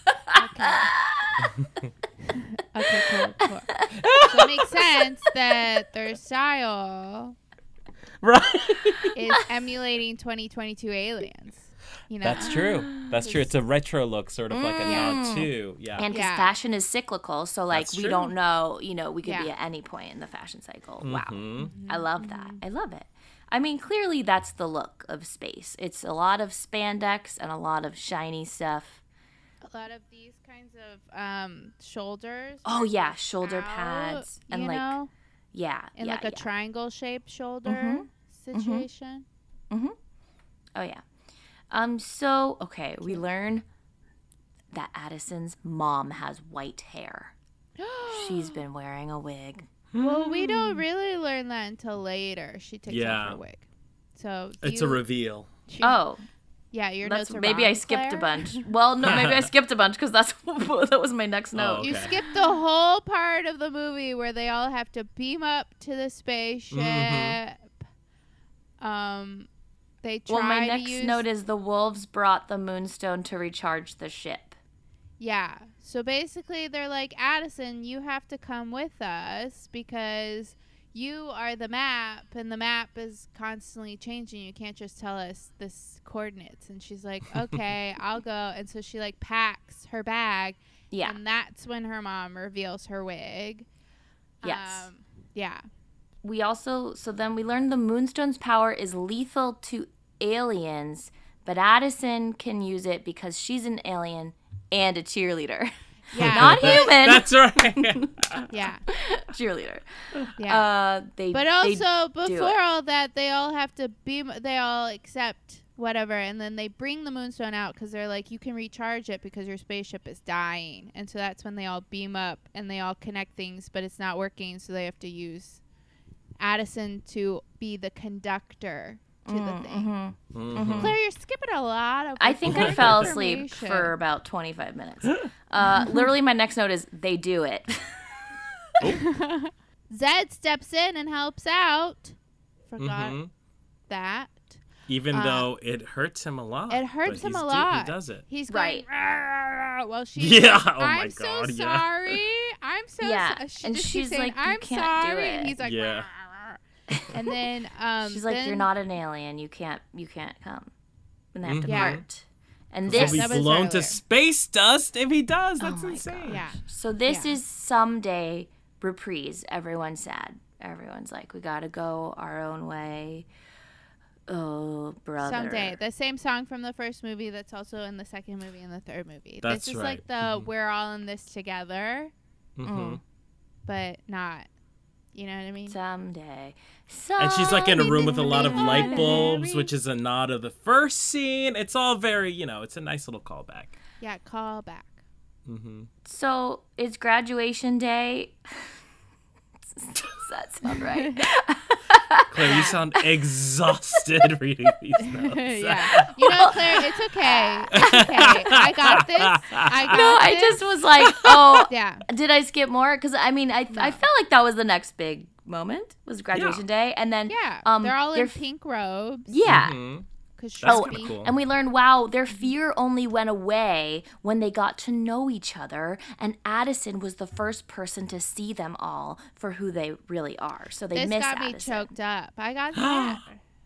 Okay, cool. So it makes sense that their style Right. is emulating 2022 aliens. You know. That's true. That's true. It's a retro look, sort of like a nod to. Yeah. And because Yeah. fashion is cyclical, so like That's we true. don't know, we could be Yeah. at any point in the fashion cycle. Wow. Mm-hmm. I love that. I love it. I mean, clearly that's the look of space. It's a lot of spandex and a lot of shiny stuff. A lot of these kinds of shoulders. Oh are yeah, just shoulder out, pads and you like know, yeah, in yeah, like a yeah. triangle shaped shoulder Mhm. situation. Oh yeah. So okay, we learn that Addison's mom has white hair. She's been wearing a wig. Well, we don't really learn that until later. She takes Yeah. off her wig. So It's a reveal. Oh, yeah, your that's notes are maybe wrong, I skipped a Claire. bunch. Well, no, maybe I skipped a bunch because that was my next note. Oh, You okay. skipped the whole part of the movie where they all have to beam up to the spaceship. They try Well, my to next use note is the wolves brought the moonstone to recharge the ship. Yeah. So basically, they're like, Addison, you have to come with us because you are the map, and the map is constantly changing. You can't just tell us this coordinates. And she's like, okay, I'll go. And so she like packs her bag, Yeah. and that's when her mom reveals her wig. Yes. Yeah. So then we learned the moonstone's power is lethal to aliens but Addison can use it because she's an alien and a cheerleader. Yeah. Not human. That's right. Yeah. Cheerleader. Yeah. But also, do before it. all that, they all have to they all accept whatever, and then they bring the Moonstone out because they're like, you can recharge it because your spaceship is dying. And so that's when they all beam up and they all connect things, but it's not working, so they have to use Addison to be the conductor to the thing. Claire, you're skipping a lot of I think I fell asleep for about 25 minutes. Literally, my next note is, they do it. Zed steps in and helps out. Forgot that. Even though it hurts him a lot. It hurts but him a lot. He does it. He's Right. going, "Rah." Well, she's Yeah. like, Oh my I'm so God, yeah. sorry. I'm so Yeah. sorry. She And just she's keeps saying, like, you I'm can't do sorry. it. And he's like, Yeah. "Rah." And then She's like, then- you're not an alien. You can't come. And they have to Yeah. part. And He'll this, be that was blown to earlier. space dust if he does. That's my insane. Yeah. so this Yeah. is someday reprise. Everyone's sad. Everyone's like, we gotta go our own way. Oh, brother. Someday. The same song from the first movie that's also in the second movie and the third movie. That's this is right. like the we're all in this together, but not. You know what I mean? Someday. And she's like in a room with a lot of light Someday. bulbs, which is a nod of the first scene. It's all very, it's a nice little callback. Yeah, call back. So it's graduation day. Does that sound right? Claire, you sound exhausted reading these notes. Yeah. You know, Claire, it's okay. It's okay. I got this. I just was like, oh, Yeah. did I skip more? Because I mean, I felt like that was the next big moment was graduation day, and then Yeah. They're all in pink robes. yeah. Mhm. Cause That's she's kinda pink. cool. And we learned, wow, their fear only went away when they got to know each other, and Addison was the first person to see them all for who they really are. So they This miss got me Addison. choked up. I got that.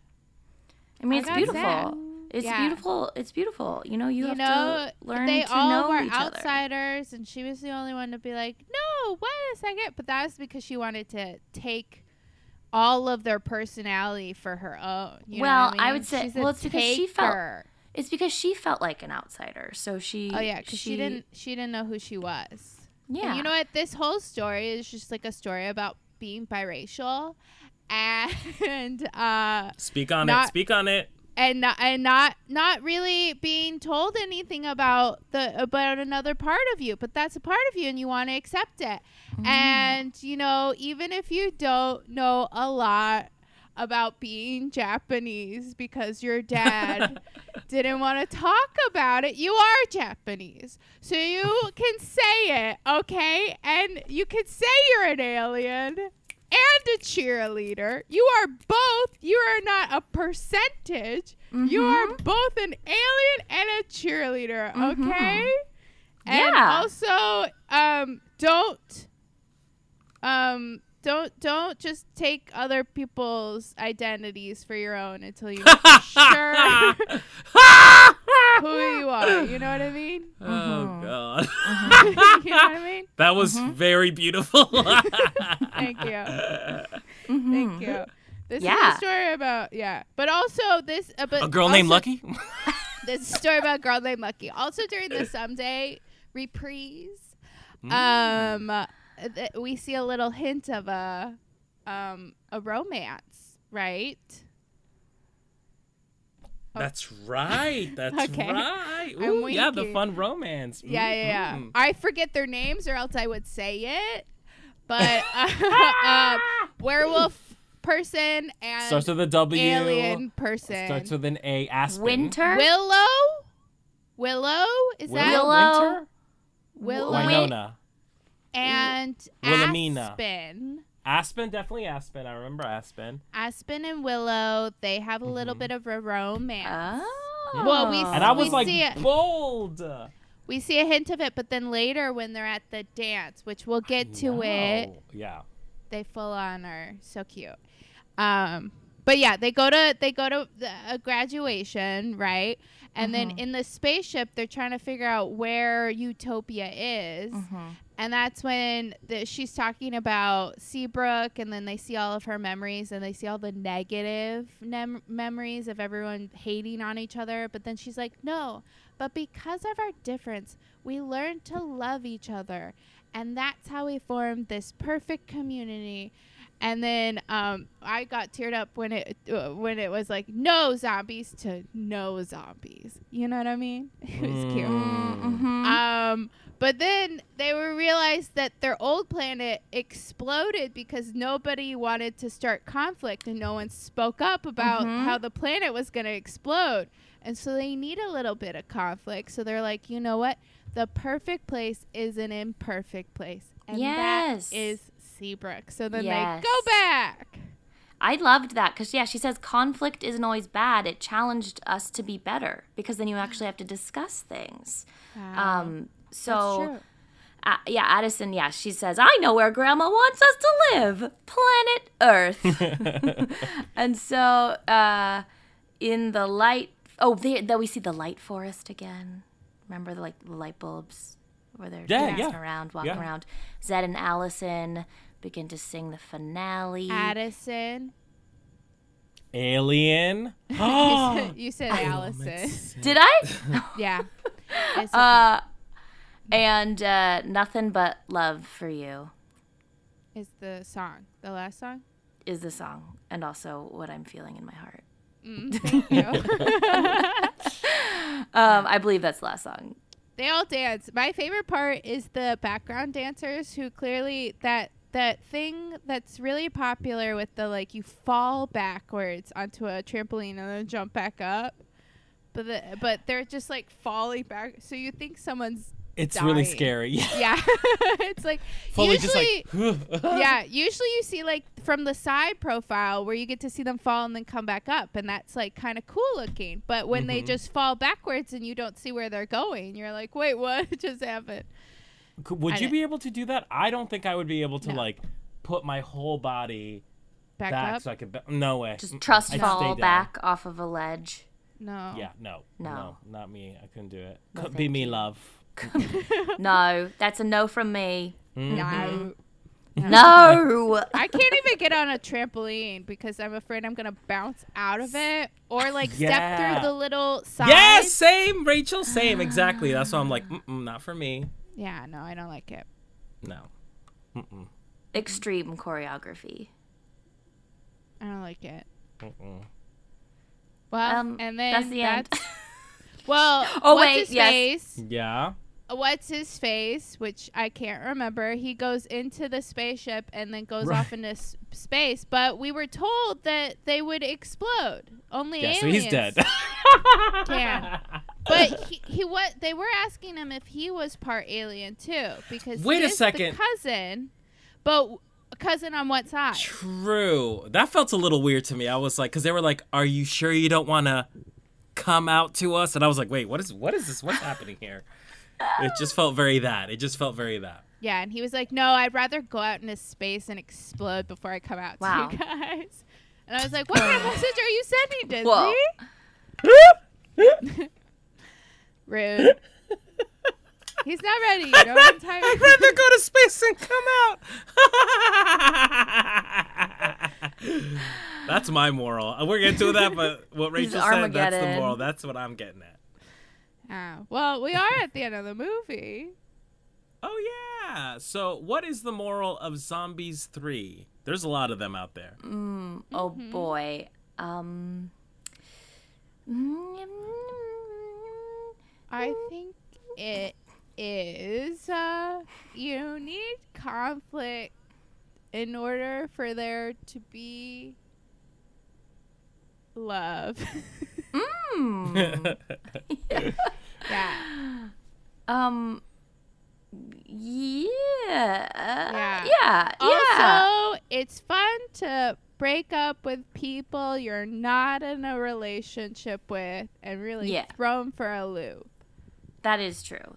I mean, I it's got beautiful. sad. It's Yeah. beautiful. It's beautiful. You know, you have to learn they to all know were each other. outsiders, and she was the only one to be like, no, wait a second. But that was because she wanted to take all of their personality for her own. You know Well, what I mean? would say- She's a well, it's because she felt- taker. It's because she felt like an outsider. So she. Oh yeah, because she didn't know who she was. Yeah. And you know what? This whole story is just like a story about being biracial, and Speak on Not- it. Speak on it. and not really being told anything about another part of you, but that's a part of you and you want to accept it. And even if you don't know a lot about being Japanese because your dad didn't want to talk about it, you are Japanese, so you can say it, okay? And you can say you're an alien and a cheerleader. You are both. You are not a percentage. You are both an alien and a cheerleader, okay? And Yeah. also, don't just take other people's identities for your own until you know for sure who you are. You know what I mean? Oh, God. You know what I mean? That was very beautiful. Thank you. Thank you. This is Yeah. a story about, but also this. A girl named Lucky? This is a story about a girl named Lucky. Also during the Someday reprise, we see a little hint of a romance, right? That's right. That's Okay. right. I'm Ooh, yeah, the winking. fun romance. Yeah. Mhm. I forget their names, or else I would say it. But werewolf person and Starts with a W. alien person. Starts with an A. Aspen. Winter. Willow is that Willow. Winter? Willow Winona. and Wilhelmina. Aspen. Aspen, definitely Aspen. I remember Aspen. Aspen and Willow, they have a little bit of a romance. Oh. Well, we And I was We like, see it. bold. We see a hint of it, but then later when they're at the dance, which we'll get to it, Wow. Yeah. they full on are so cute. But yeah, they go to a graduation, right? And then in the spaceship, they're trying to figure out where Utopia is. And that's when she's talking about Seabrook, and then they see all of her memories, and they see all the negative memories of everyone hating on each other. But then she's like, no, but because of our difference, we learn to love each other. And that's how we formed this perfect community. And then I got teared up when it was like no zombies to no zombies. You know what I mean? It was cute. But then they realized that their old planet exploded because nobody wanted to start conflict, and no one spoke up about how the planet was going to explode. And so they need a little bit of conflict. So they're like, you know what? The perfect place is an imperfect place. And that is Seabrook. So then they go back. I loved that because, she says conflict isn't always bad. It challenged us to be better because then you actually have to discuss things. Wow. So, Addison, she says, I know where Grandma wants us to live. Planet Earth. And so in the light, there we see the light forest again. Remember the light bulbs where they're dancing around, walking around. Zed and Allison begin to sing the finale. Addison. Alien. You said Allison. Did I? Yeah. And Nothing But Love for You is the song. The last song? Is the song. And also What I'm Feeling in My Heart. Thank you. I believe that's the last song. They all dance. My favorite part is the background dancers who clearly that thing that's really popular with the you fall backwards onto a trampoline and then jump back up. But they're just falling back. So you think someone's dying. Really scary. Yeah. It's fully usually usually you see from the side profile where you get to see them fall and then come back up, and that's kind of cool looking. But when they just fall backwards and you don't see where they're going, you're like, wait, what just happened? Would you be able to do that? I don't think I would be able to put my whole body back up? so I could no way. Just trust fall back off of a ledge. No. Yeah, no, not me. I couldn't do it. No, Couldn't be me, you. love. No, that's a no from me. No. No. I can't even get on a trampoline because I'm afraid I'm gonna bounce out of it or step through the little sides. Yeah, same, Rachel, same, exactly. That's why I'm like, not for me. Yeah, no, I don't like it. No. Extreme choreography. I don't like it. Well, and then that's the end. Well, what's his face? Yeah. What's his face? Which I can't remember. He goes into the spaceship and then goes off into space. But we were told that they would explode. Only aliens. So he's dead. Can. But they were asking him if he was part alien too, because Wait he a is second. the cousin. But cousin on what side? True. That felt a little weird to me. I was like, because they were like, "Are you sure you don't want to come out to us?" And I was like, "Wait, what is this? What's happening here?" It just felt very that. Yeah, and he was like, "No, I'd rather go out into space and explode before I come out to you guys." And I was like, "What kind of message are you sending, Disney?" Rude. He's not ready. You know what I'm talking I'd rather go to space and come out. That's my moral. We're getting to that, but what Rachel said, that's the moral. That's what I'm getting at. Well, we are at the end of the movie. Oh, yeah. So what is the moral of Zombies 3? There's a lot of them out there. Oh, boy. I think it is you need conflict in order for there to be love. Yeah. Yeah. Also, it's fun to break up with people you're not in a relationship with and really throw them for a loop. That is true.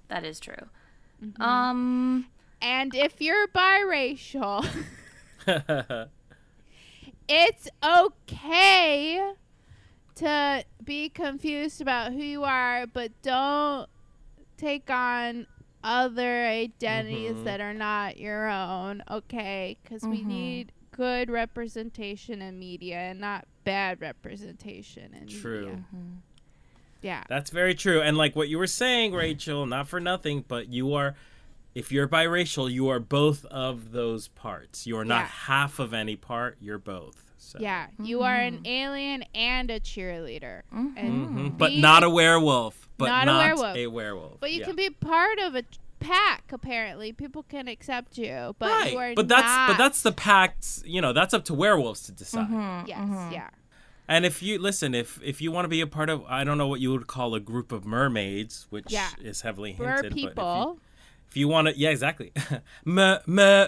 And if you're biracial, it's okay to be confused about who you are, but don't take on other identities that are not your own, okay? Because we need good representation in media and not bad representation in media. Yeah. That's very true. And like what you were saying, Rachel, not for nothing, but if you're biracial, you are both of those parts. You are not half of any part, you're both. So. Yeah, you are an alien and a cheerleader. And but not a werewolf. But not a werewolf. But you can be part of a pack, apparently. People can accept you, but you are not. But that's the pact, that's up to werewolves to decide. Yeah. And if you want to be a part of, I don't know what you would call a group of mermaids, which is heavily hinted. Mer people. If you want to, yeah, exactly. Person.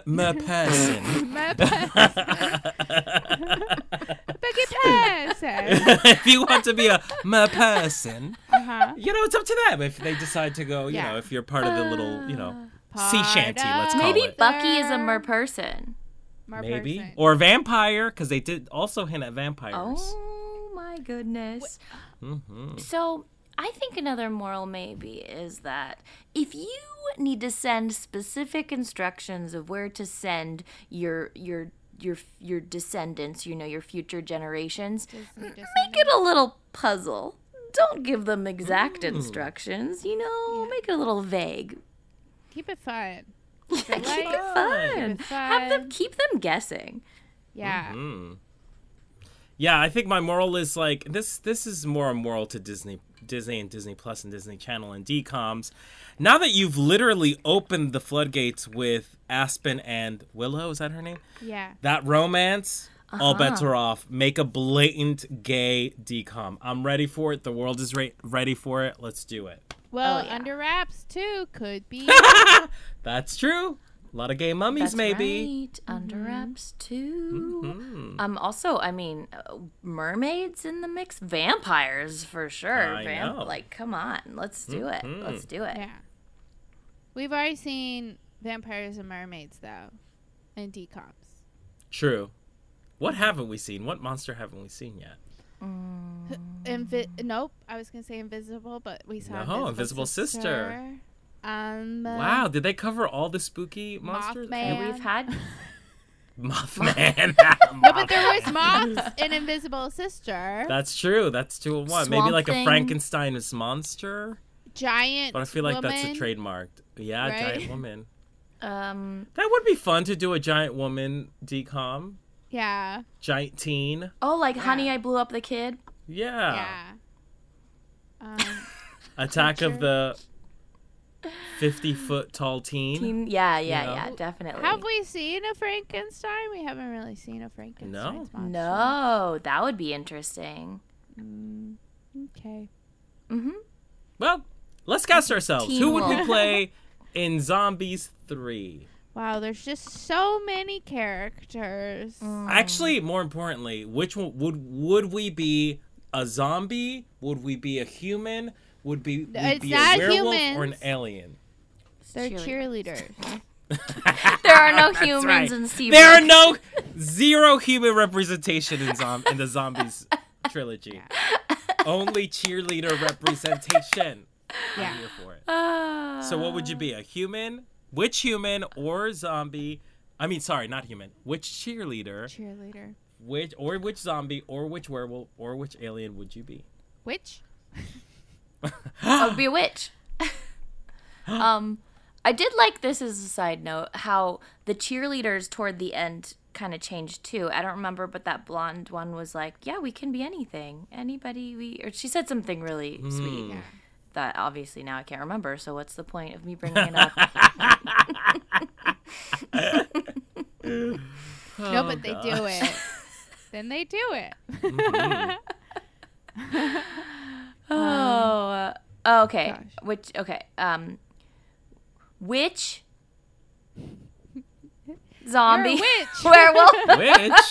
If you want to be a person, it's up to them. If they decide to go, if you're part of the little, sea shanty, let's call maybe it. Bucky is a merperson. Maybe. Or vampire, because they did also hint at vampires. Oh, my goodness. So, I think another moral maybe is that if you need to send specific instructions of where to send your descendants, your future generations, make it a little puzzle. Don't give them exact instructions, make it a little vague. Keep it fun. Keep it fun. Keep them guessing. Yeah. Yeah, I think my moral is like this is more a moral to Disney and Disney Plus and Disney Channel and DComs. Now that you've literally opened the floodgates with Aspen and Willow, is that her name? Yeah. That romance, all bets are off. Make a blatant gay DCom. I'm ready for it. The world is ready for it. Let's do it. Well, Under Wraps too could be. That's true. A lot of gay mummies, That's maybe. Right. Under Wraps too. Also, mermaids in the mix, vampires for sure. I know. Like, come on, let's do it. Let's do it. Yeah. We've already seen vampires and mermaids though, in DComs. True. What haven't we seen? What monster haven't we seen yet? Nope. I was gonna say Invisible, but we saw Invisible Sister. Wow, did they cover all the spooky monsters? Mothman. We've had Mothman. No, but there was moths in Invisible Sister. That's true. That's 2 in 1. Maybe like a Frankenstein's monster. Giant. But I feel like woman. that's a trademark. Yeah, right? Giant woman. That would be fun to do a giant woman DCom. Yeah. Giant teen. Oh, like Honey, I Blew Up the Kid. Yeah. Attack of the 50-foot tall teen. Yeah, definitely. Have we seen a Frankenstein? We haven't really seen a Frankenstein monster. No, that would be interesting. Okay. Well, let's cast ourselves. Teen Who would we Wolf. play in Zombies 3? Wow, there's just so many characters. Actually, more importantly, which one would we be? A zombie? Would we be a human? Would we be a werewolf or an alien? They're cheerleaders. There are no humans in Seabrook. There are no zero human representation in the Zombies trilogy. Only cheerleader representation. Yeah. I'm here for it. So what would you be? A human? Which human or zombie? I mean, sorry, not human. Which cheerleader? Which zombie or which werewolf or which alien would you be? Which? I would be a witch. I did like this as a side note, how the cheerleaders toward the end kind of changed too. I don't remember, but that blonde one was like, yeah, we can be anything. Anybody or she said something really sweet. Yeah. That obviously now I can't remember, so what's the point of me bringing it up? No, but they do it. Then they do it. Okay. Gosh. Which zombie? You're a witch. Werewolf? Which?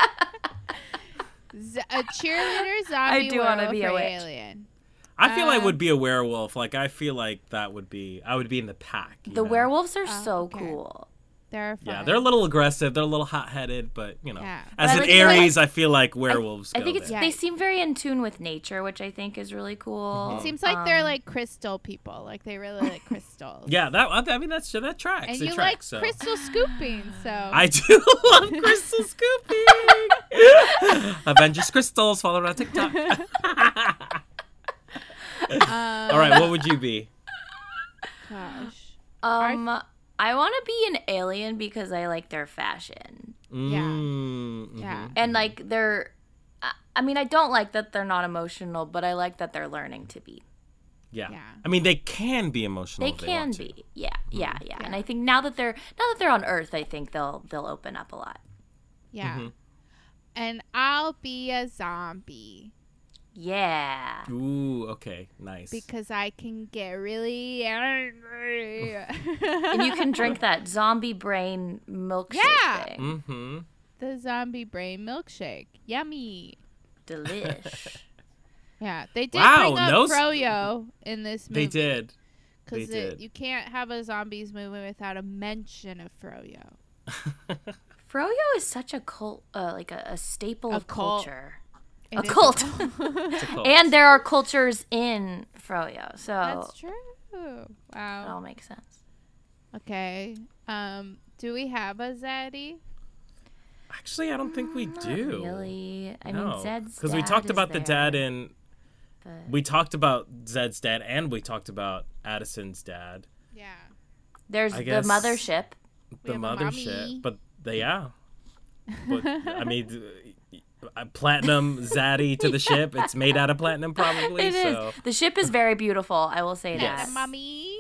A cheerleader, zombie, I do wanna werewolf, be a or witch. alien. I feel I would be a werewolf. Like, I feel like I would be in the pack. The werewolves are so okay. cool. Terrifying. Yeah, they're a little aggressive. They're a little hot-headed, but Yeah. as But an I feel like- Aries, I feel like werewolves. I think go it's there. they seem very in tune with nature, which I think is really cool. It seems like they're like crystal people. Like they really like crystals. Yeah, that tracks. And it you tracks, like so. crystal scooping, so I do love crystal scooping. Avengers crystals, follow her on TikTok. All right, what would you be? gosh. I want to be an alien because I like their fashion. Mm-hmm. Yeah. And like they're I mean, I don't like that they're not emotional, but I like that they're learning to be. Yeah. Yeah. I mean, they can be emotional. They if can want to. be. Yeah. And I think now that they're on Earth, I think they'll open up a lot. Yeah. Mm-hmm. And I'll be a zombie Yeah. Ooh, okay, nice. because I can get really angry. And you can drink that zombie brain milkshake Yeah. thing. Mm-hmm. The zombie brain milkshake. Yummy. Delish. Yeah, they did Wow, bring up no Froyo in this movie. They did. Because They did. you can't have a zombies movie without a mention of Froyo. Froyo is such a cult, like a staple A of cult. culture. It A is cult. It's a cult. And there are cultures in Froyo, so That's true. it Wow. all makes sense. Okay. Do we have a Zaddy? Actually, I don't think we do. Really? I No. mean, Zed's Because we dad talked is about the dad there, in. but We talked about Zed's dad, and we talked about Addison's dad. Yeah. there's I the guess- mothership. We The have a mothership, mommy. but yeah. But I mean, platinum zaddy to the ship. It's made out of platinum, probably. It so. is. The ship is very beautiful. I will say Yeah. that. Mommy.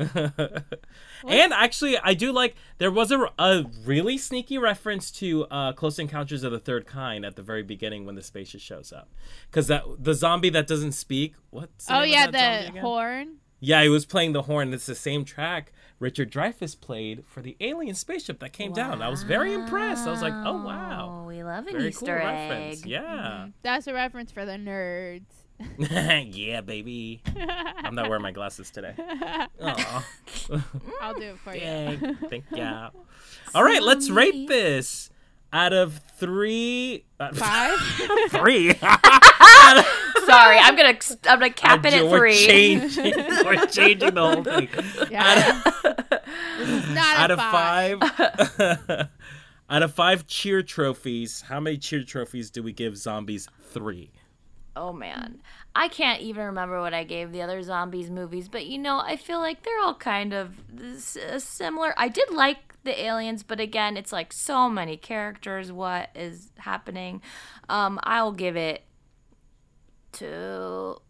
And actually, I do like there was a really sneaky reference to Close Encounters of the Third Kind at the very beginning when the spaceship shows up, because the zombie that doesn't speak. What's the Oh name yeah, of that zombie the again? horn. Yeah, he was playing the horn. It's the same track Richard Dreyfuss played for the alien spaceship that came down. I was very impressed. I was like, oh wow, Oh, we love an very Easter cool egg. reference. Yeah, That's a reference for the nerds. yeah, baby. I'm not wearing my glasses today. Aw. I'll do it for you. Yay. Thank you. All right, let's rate this out of 3. 5. 3. Sorry, I'm gonna cap it at 3. We're changing the whole thing. Yeah. This is not Out a of 5. 5. Out of 5 cheer trophies, how many cheer trophies do we give Zombies 3? Oh man, I can't even remember what I gave the other zombies movies, but I feel like they're all kind of similar. I did like the aliens, but again, it's like so many characters. What is happening? I'll give it 2.2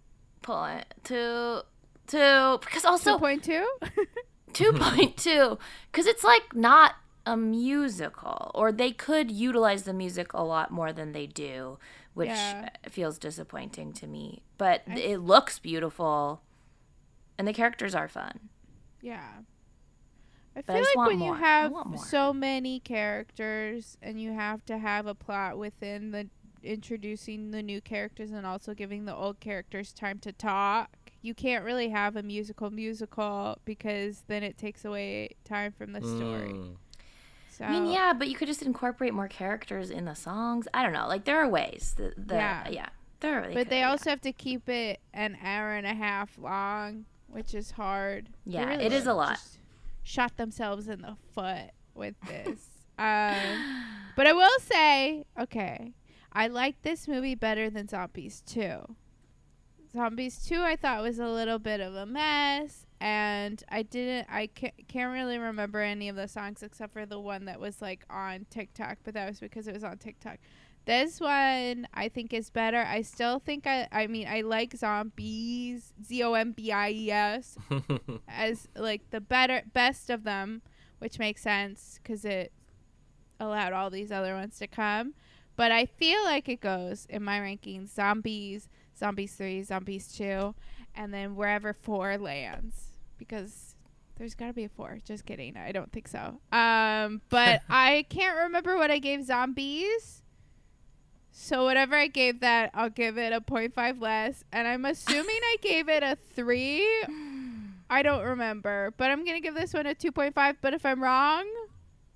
because also 2.2. 2.2 because it's like not a musical, or they could utilize the music a lot more than they do, which Yeah. feels disappointing to me, but it looks beautiful and the characters are fun. Yeah. I But I feel just like want when more. you I have want more. so many characters and you have to have a plot within the introducing the new characters and also giving the old characters time to talk, you can't really have a musical because then it takes away time from the story. So I mean, yeah, but you could just incorporate more characters in the songs. I don't know, like there are ways Yeah. But they also have to keep it an hour and a half long, which is hard. They Yeah, really it is a lot. just shot themselves in the foot with this. But I will say, okay, I like this movie better than Zombies 2. Zombies 2 I thought was a little bit of a mess, and I can't really remember any of the songs except for the one that was like on TikTok, but that was because it was on TikTok. This one I think is better. I still think I mean I like Zombies, Zombies, as like the best of them, which makes sense because it allowed all these other ones to come. But I feel like it goes in my rankings: Zombies, Zombies 3, Zombies 2, and then wherever 4 lands, because there's got to be a 4. Just kidding. I don't think so. But I can't remember what I gave Zombies. So whatever I gave that, I'll give it a 0.5 less. And I'm assuming I gave it a 3. I don't remember. But I'm going to give this one a 2.5. But if I'm wrong,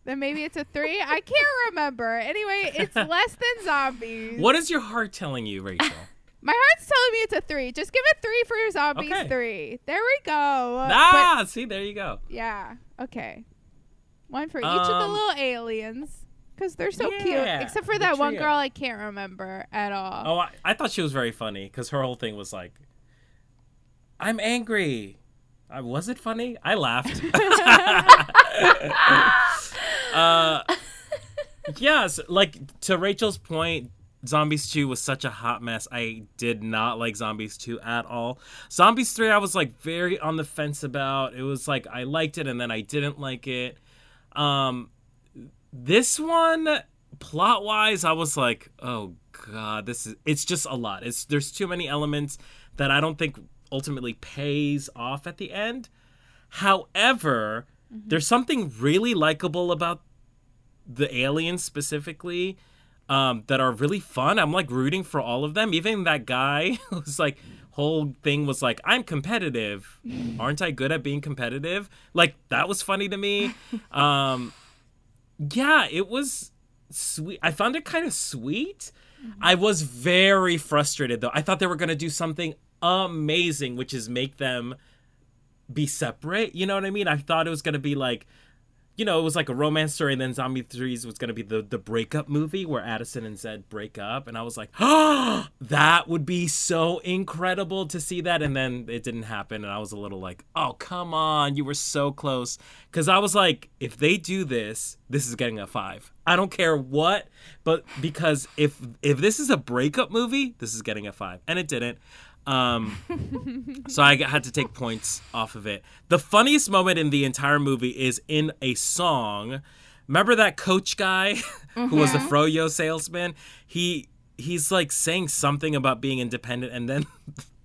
then maybe it's a 3. I can't remember. Anyway, it's less than Zombies. What is your heart telling you, Rachel? My heart's telling me it's a 3. Just give it 3 for your Zombies. Okay. 3. There we go. See, there you go. Yeah. Okay. 1 for each of the little aliens. Because they're so cute. Except for that one girl I can't remember at all. Oh, I thought she was very funny because her whole thing was like, I'm angry. Was it funny? I laughed. Yes, like to Rachel's point, Zombies 2 was such a hot mess. I did not like Zombies 2 at all. Zombies 3 I was like very on the fence about. It was like I liked it and then I didn't like it. This one, plot-wise, I was like, oh god, it's just a lot. There's too many elements that I don't think ultimately pays off at the end. However, there's something really likable about the aliens specifically that are really fun. I'm like rooting for all of them. Even that guy who's like whole thing was like, I'm competitive. Aren't I good at being competitive? Like that was funny to me. Yeah, it was sweet. I found it kind of sweet. I was very frustrated though. I thought they were going to do something amazing, which is make them be separate. You know what I mean? I thought it was going to be like, you know, it was like a romance story, and then Zombie 3s was going to be the breakup movie where Addison and Zed break up. And I was like, oh, that would be so incredible to see that. And then it didn't happen. And I was a little like, oh, come on. You were so close. Because I was like, if they do this, this is getting a 5. I don't care what. But because if this is a breakup movie, this is getting a 5. And it didn't. So I had to take points off of it. The funniest moment in the entire movie is in a song. Remember that coach guy who was the Froyo salesman? He's like saying something about being independent, and then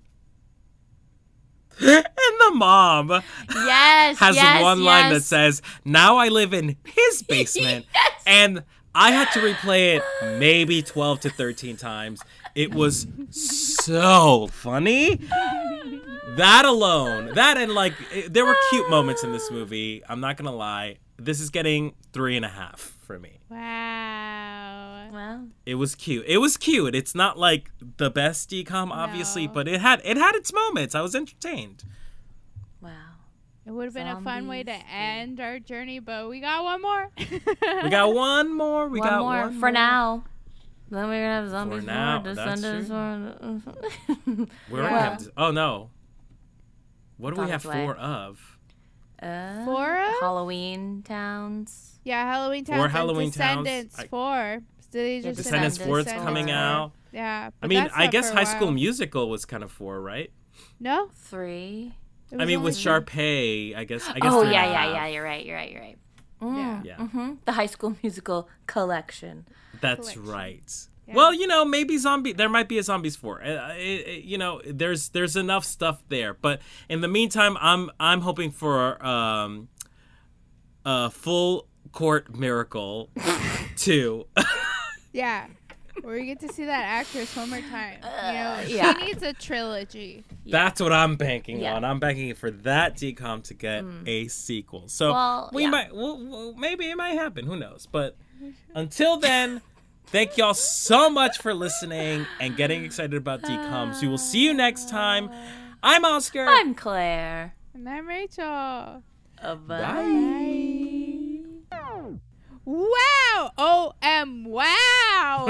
and the mom has one line that says, "Now I live in his basement." And I had to replay it maybe 12 to 13 times. It was so funny. That alone. That and like, there were cute moments in this movie. I'm not going to lie. This is getting 3.5 for me. Wow. It was cute. It's not like the best DCOM, obviously, but it had its moments. I was entertained. Wow. It would have been a fun way to end our journey, but we got one more. We got one more. We got one more. For now. Then we're going to have Zombies 4, Descendants 4. We're going to have... Oh, no. What do we have 4 of? 4 of? Halloween Towns. Yeah, Halloween Towns. 4 Halloween Descendants Towns. 4. Descendants 4 is coming out. Yeah. I mean, I guess High School Musical was kind of 4, right? No. 3. I mean, with Sharpay, I guess. Oh, yeah. You're right. Yeah. Mm-hmm. The High School Musical collection. That's right. Yeah. Well, you know, maybe there might be a Zombies 4. You know, there's enough stuff there. But in the meantime, I'm hoping for a Full Court Miracle 2. Yeah. Where you get to see that actress one more time. She needs a trilogy. That's what I'm banking on. I'm banking for that DCOM to get a sequel. So maybe it might happen. Who knows? But until then, thank y'all so much for listening and getting excited about DCOMs. We will see you next time. I'm Oscar. I'm Claire. And I'm Rachel. Bye. Wow! wow!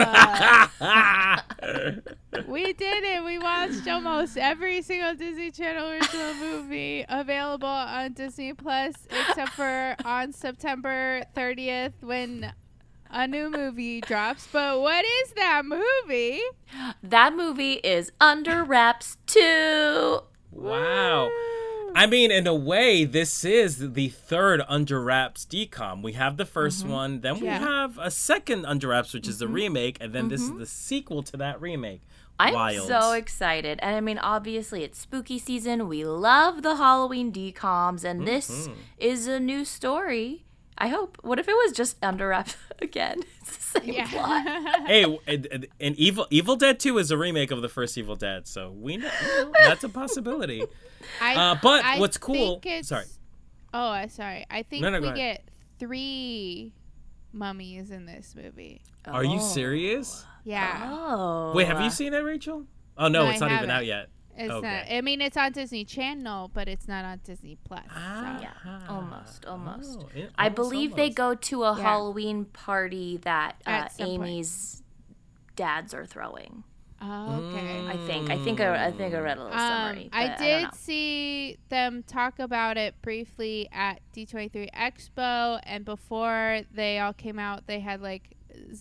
We did it. We watched almost every single Disney Channel original movie available on Disney Plus, except for on September 30th when a new movie drops. But what is that movie? That movie is Under Wraps 2. Wow. I mean, in a way, this is the third Under Wraps DCOM. We have the first one, then we have a second Under Wraps, which is the remake, and then this is the sequel to that remake. I'm so excited. And I mean, obviously, it's spooky season. We love the Halloween DCOMs, and this is a new story. I hope. What if it was just Under Wraps again? It's the same plot. Hey, and Evil Dead 2 is a remake of the first Evil Dead, so we know that's a possibility. But what's cool... Sorry. Oh, sorry. I think we get 3 mummies in this movie. Are you serious? Yeah. Oh. Wait, have you seen it, Rachel? Oh no, No, it's I not even haven't. out yet. It's Okay. not. I mean, it's on Disney Channel, but it's not on Disney Plus. So. Yeah, almost. I I believe they go to a Yeah. Halloween party that At some point. Amy's dads are throwing. Oh, okay. I think I read a little summary. I but did don't know. see them talk about it briefly at D23 Expo, and before they all came out, they had like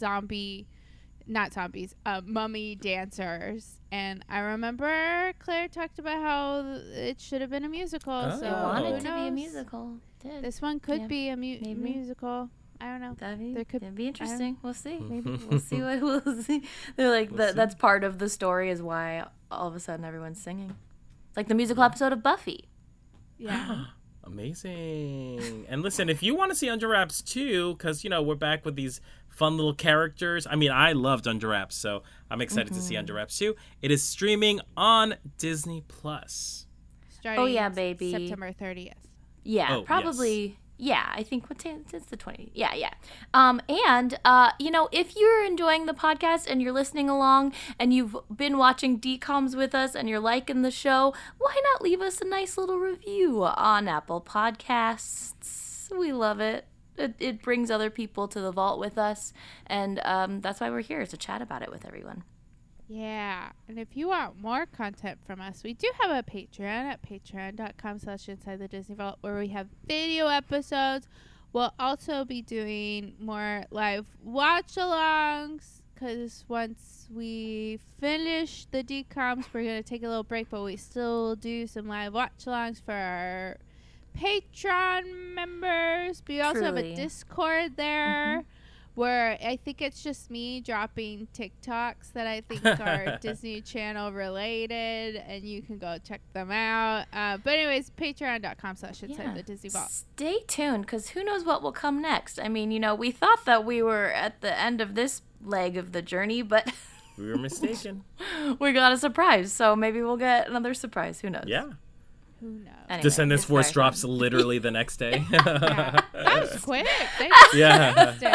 mummy dancers. And I remember Claire talked about how it should have been a musical. Oh. So They wanted who to be a knows? musical. Did. This one could Yeah, be a maybe. musical. I don't know. That'd be interesting. We'll see. Maybe. We'll see what we'll see. They're like We'll see. that's part of the story is why all of a sudden everyone's singing. It's like the musical episode of Buffy. Yeah. Amazing. And listen, if you want to see Under Wraps too, because, you know, we're back with these fun little characters. I mean, I loved Under Wraps, so I'm excited to see Under Wraps too. It is streaming on Disney Plus. Starting yeah, baby. September 30th. Yeah, Oh, probably. Yeah, I think it's the 20. Yeah. And you know, if you're enjoying the podcast and you're listening along and you've been watching DComs with us and you're liking the show, why not leave us a nice little review on Apple Podcasts? We love it. It brings other people to the vault with us, and that's why we're here, is to chat about it with everyone. Yeah, and if you want more content from us, we do have a Patreon at patreon.com/Inside the Disney Vault, where we have video episodes. We'll also be doing more live watch-alongs, because once we finish the DComs, we're going to take a little break, but we still do some live watch-alongs for our Patreon members. We also have a Truly. Discord there. Where I think it's just me dropping TikToks that I think are Disney Channel related, and you can go check them out. But anyways, patreon.com/Inside the Disney Vault. Stay tuned, because who knows what will come next. I mean, you know, we thought that we were at the end of this leg of the journey, but We were mistaken. we got a surprise, so maybe we'll get another surprise. Who knows? Yeah. Who knows? Anyway, Descendants it's Force very drops fun. literally the next day. Yeah. That was quick. They Yeah. fixed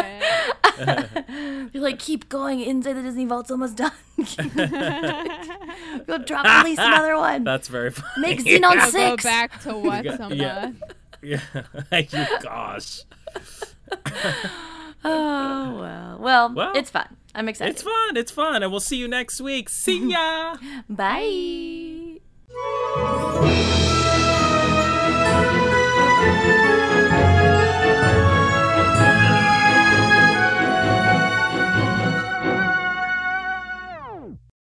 it. You're like, keep going. Inside the Disney Vault's almost done. Go drop at least another one. That's very funny. Make Xenon We'll go 6. back to once a yeah. month. Yeah. You gosh. Oh, well. Well, It's fun. I'm excited. It's fun. It's fun. And we'll see you next week. See ya. Bye.